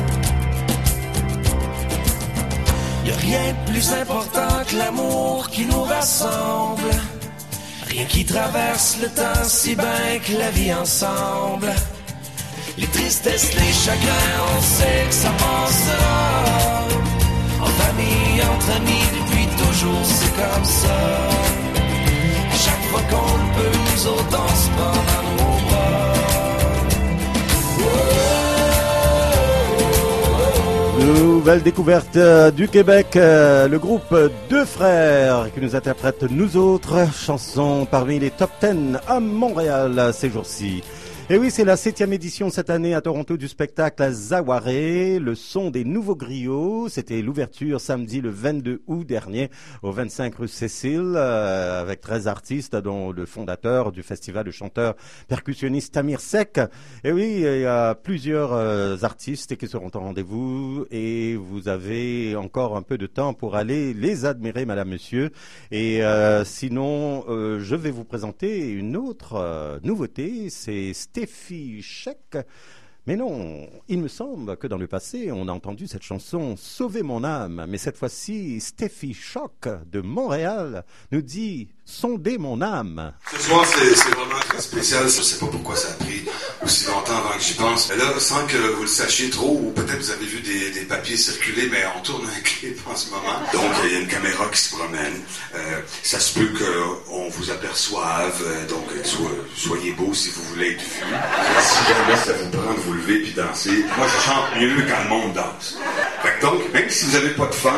Y'a rien de plus important que l'amour qui nous rassemble. Rien qui traverse le temps si bien que la vie ensemble. Les tristesses, les chagrins, on sait que ça passera. En famille, entre amis, depuis toujours, c'est comme ça. À chaque fois qu'on le peut, nous autres, on se prend dans nos bras. Nouvelle découverte euh, du Québec, euh, le groupe Deux Frères qui nous interprète Nous autres, chanson parmi les top dix à Montréal ces jours-ci. Et oui, c'est la septième édition cette année à Toronto du spectacle Zawaré, le son des nouveaux griots. C'était l'ouverture samedi le vingt-deux août dernier au vingt-cinq rue Cécile euh, avec treize artistes dont le fondateur du festival de chanteurs percussionniste Tamir Seck. Et oui, il y a plusieurs euh, artistes qui seront en rendez-vous et vous avez encore un peu de temps pour aller les admirer, madame, monsieur. Et euh, sinon, euh, je vais vous présenter une autre euh, nouveauté, c'est Steffi Sheck. Mais non, il me semble que dans le passé, on a entendu cette chanson « Sauver mon âme ». Mais cette fois-ci, Steffi Shock de Montréal nous dit « Sonder mon âme ». Ce soir, c'est, c'est vraiment très spécial. Je ne sais pas pourquoi ça a pris aussi longtemps avant que j'y pense. Mais là, sans que vous le sachiez trop, ou peut-être vous avez vu des, des papiers circuler, mais on tourne un clip en ce moment. Donc, il y a une caméra qui se promène. Euh, ça se peut qu'on vous aperçoive. Euh, donc, so, soyez beau si vous voulez être vu. Si jamais ça vous prend de vous lever puis danser, moi, je chante mieux quand le monde danse. Fait que donc, même si vous n'avez pas de fun...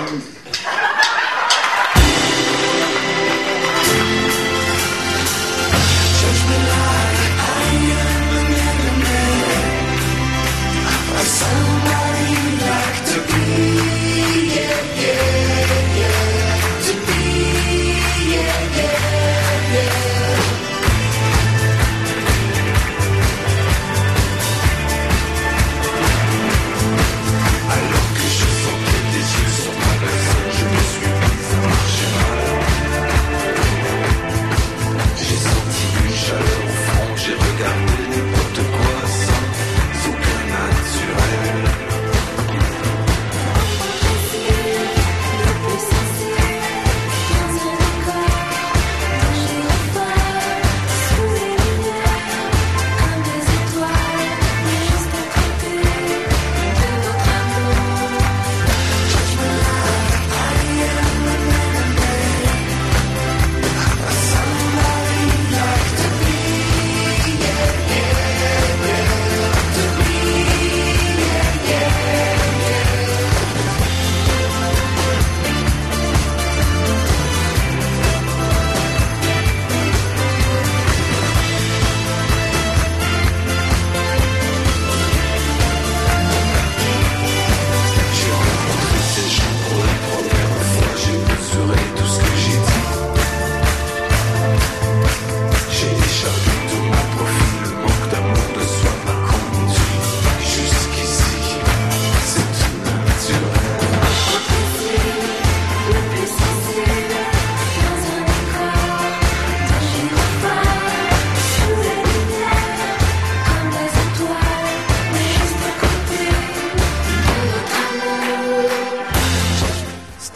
Somebody you like to be, yeah, yeah, yeah, to be, yeah, yeah, yeah.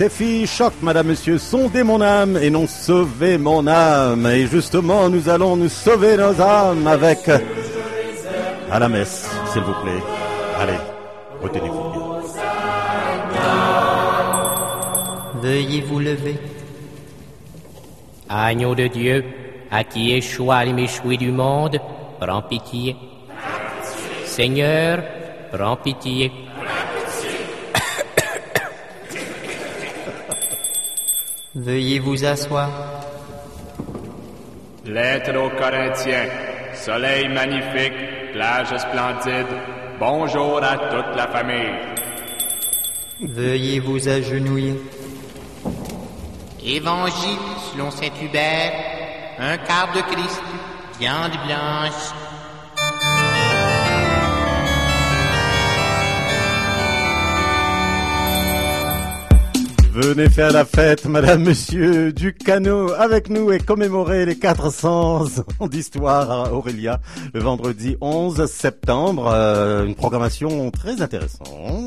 Steffi Choc, madame, monsieur, sondez mon âme et non sauvez mon âme. Et justement, nous allons nous sauver nos âmes avec... À la messe, s'il vous plaît. Allez, retenez-vous bien. Veuillez vous lever. Agneau de Dieu, à qui échoua les méchouis du monde, prends pitié. Seigneur, prends pitié. Veuillez vous asseoir. Lettre aux Corinthiens. Soleil magnifique, plage splendide. Bonjour à toute la famille. Veuillez vous agenouiller. Évangile selon saint Hubert, un quart de Christ, viande blanche. Venez faire la fête, madame, monsieur, du canot avec nous et commémorer les quatre cents ans d'histoire à Aurélia le vendredi onze septembre. Euh, une programmation très intéressante.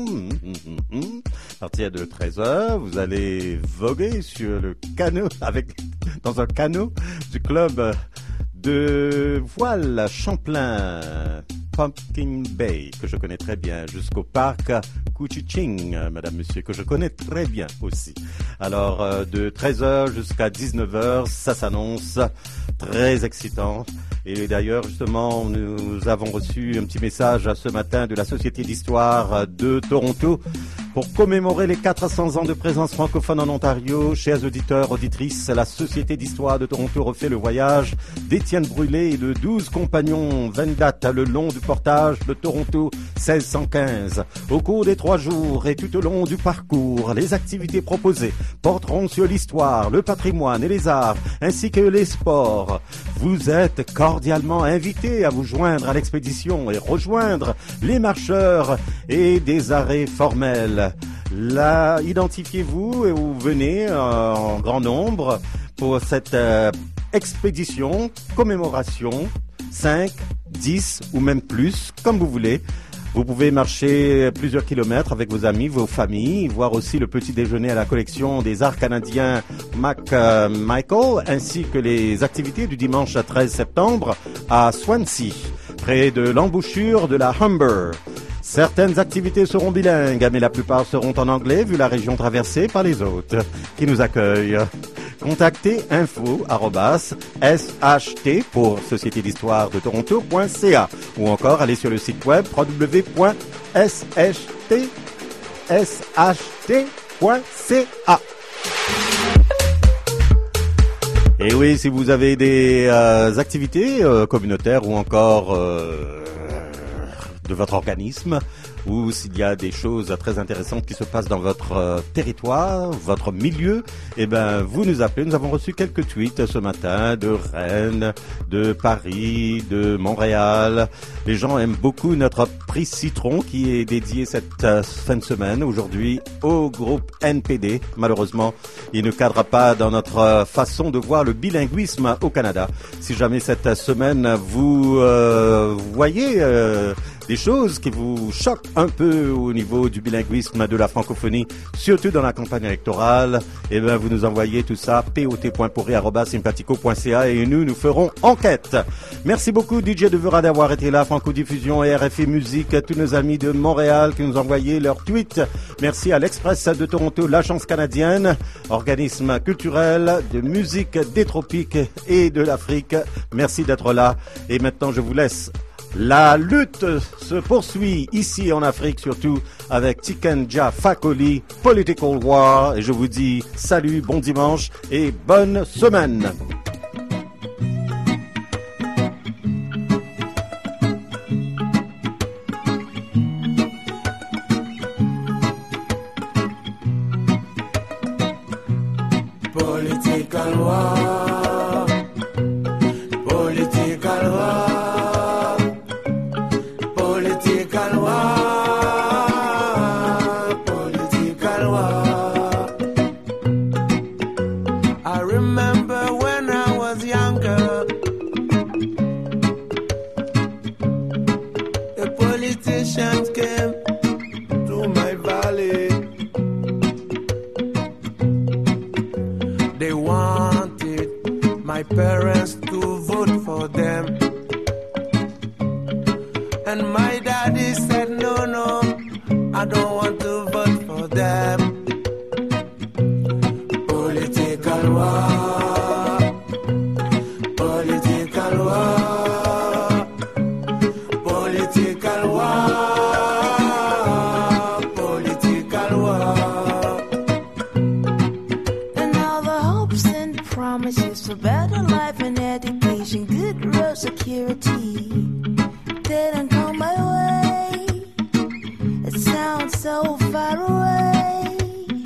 À partir de treize heures, vous allez voguer sur le canot avec, dans un canot du club de voile Champlain, Pumpkin Bay, que je connais très bien, jusqu'au parc Couchiching, madame, monsieur, que je connais très bien aussi. Alors, euh, de treize heures jusqu'à dix-neuf heures, ça s'annonce très excitant. Et d'ailleurs, justement, nous avons reçu un petit message ce matin de la Société d'Histoire de Toronto pour commémorer les quatre cents ans de présence francophone en Ontario. Chers auditeurs, auditrices, la Société d'Histoire de Toronto refait le voyage d'Étienne Brûlé et de douze compagnons Vendat le long du portage de Toronto seize cent quinze. Au cours des trois jours et tout au long du parcours, les activités proposées porteront sur l'histoire, le patrimoine et les arts, ainsi que les sports. Vous êtes cordialement invités à vous joindre à l'expédition et rejoindre les marcheurs et des arrêts formels. Là, identifiez-vous et vous venez euh, en grand nombre pour cette euh, expédition, commémoration, cinq, dix ou même plus, comme vous voulez. Vous pouvez marcher plusieurs kilomètres avec vos amis, vos familles, voir aussi le petit déjeuner à la collection des arts canadiens Mac euh, Michael, ainsi que les activités du dimanche treize septembre à Swansea, près de l'embouchure de la Humber. Certaines activités seront bilingues, mais la plupart seront en anglais, vu la région traversée par les hôtes qui nous accueillent. Contactez info arobase s h t pour Société d'Histoire de Toronto point c a ou encore allez sur le site web w w w point s h t point c a. Et oui, si vous avez des euh, activités euh, communautaires ou encore euh, de votre organisme, ou s'il y a des choses très intéressantes qui se passent dans votre euh, territoire, votre milieu, eh ben vous nous appelez. Nous avons reçu quelques tweets ce matin de Rennes, de Paris, de Montréal. Les gens aiment beaucoup notre prix Citron qui est dédié cette euh, fin de semaine aujourd'hui au groupe N P D. Malheureusement, il ne cadre pas dans notre euh, façon de voir le bilinguisme au Canada. Si jamais cette semaine vous euh, voyez euh, des choses qui vous choquent un peu au niveau du bilinguisme de la francophonie, surtout dans la campagne électorale, eh bien, vous nous envoyez tout ça, p o t point pourri arobase sympathico point c a et nous, nous ferons enquête. Merci beaucoup, D J Devera, d'avoir été là, Franco-Diffusion et R F I Musique, tous nos amis de Montréal qui nous ont envoyé leurs tweets. Merci à l'Express de Toronto, l'Agence canadienne, organisme culturel de musique des tropiques et de l'Afrique. Merci d'être là. Et maintenant, je vous laisse. La lutte se poursuit ici en Afrique, surtout avec Tikenja Fakoli, Political War. Et je vous dis salut, bon dimanche et bonne semaine. Political war, political war. Political war, political war. I remember when parents to vote for them. And my daddy said, no, no, I don't want to vote for them. Political war, political war, political war, political war. And all the hopes and promises for better life and education, good road security, they don't come my way. It sounds so far away.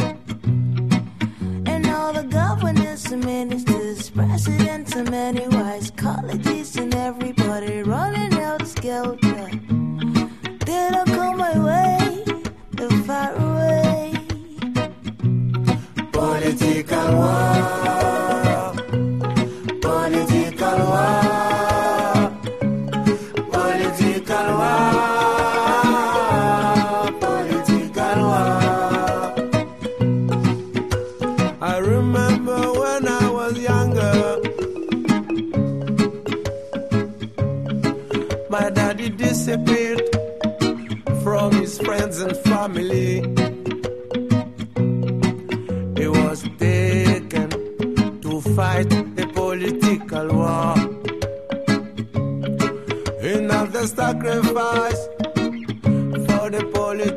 And all the governors and ministers, presidents and many wise colleges and everybody running out skelter, they don't come my way. They're far away. Political war, political war. My daddy disappeared from his friends and family. He was taken to fight a political war. In of the sacrifice,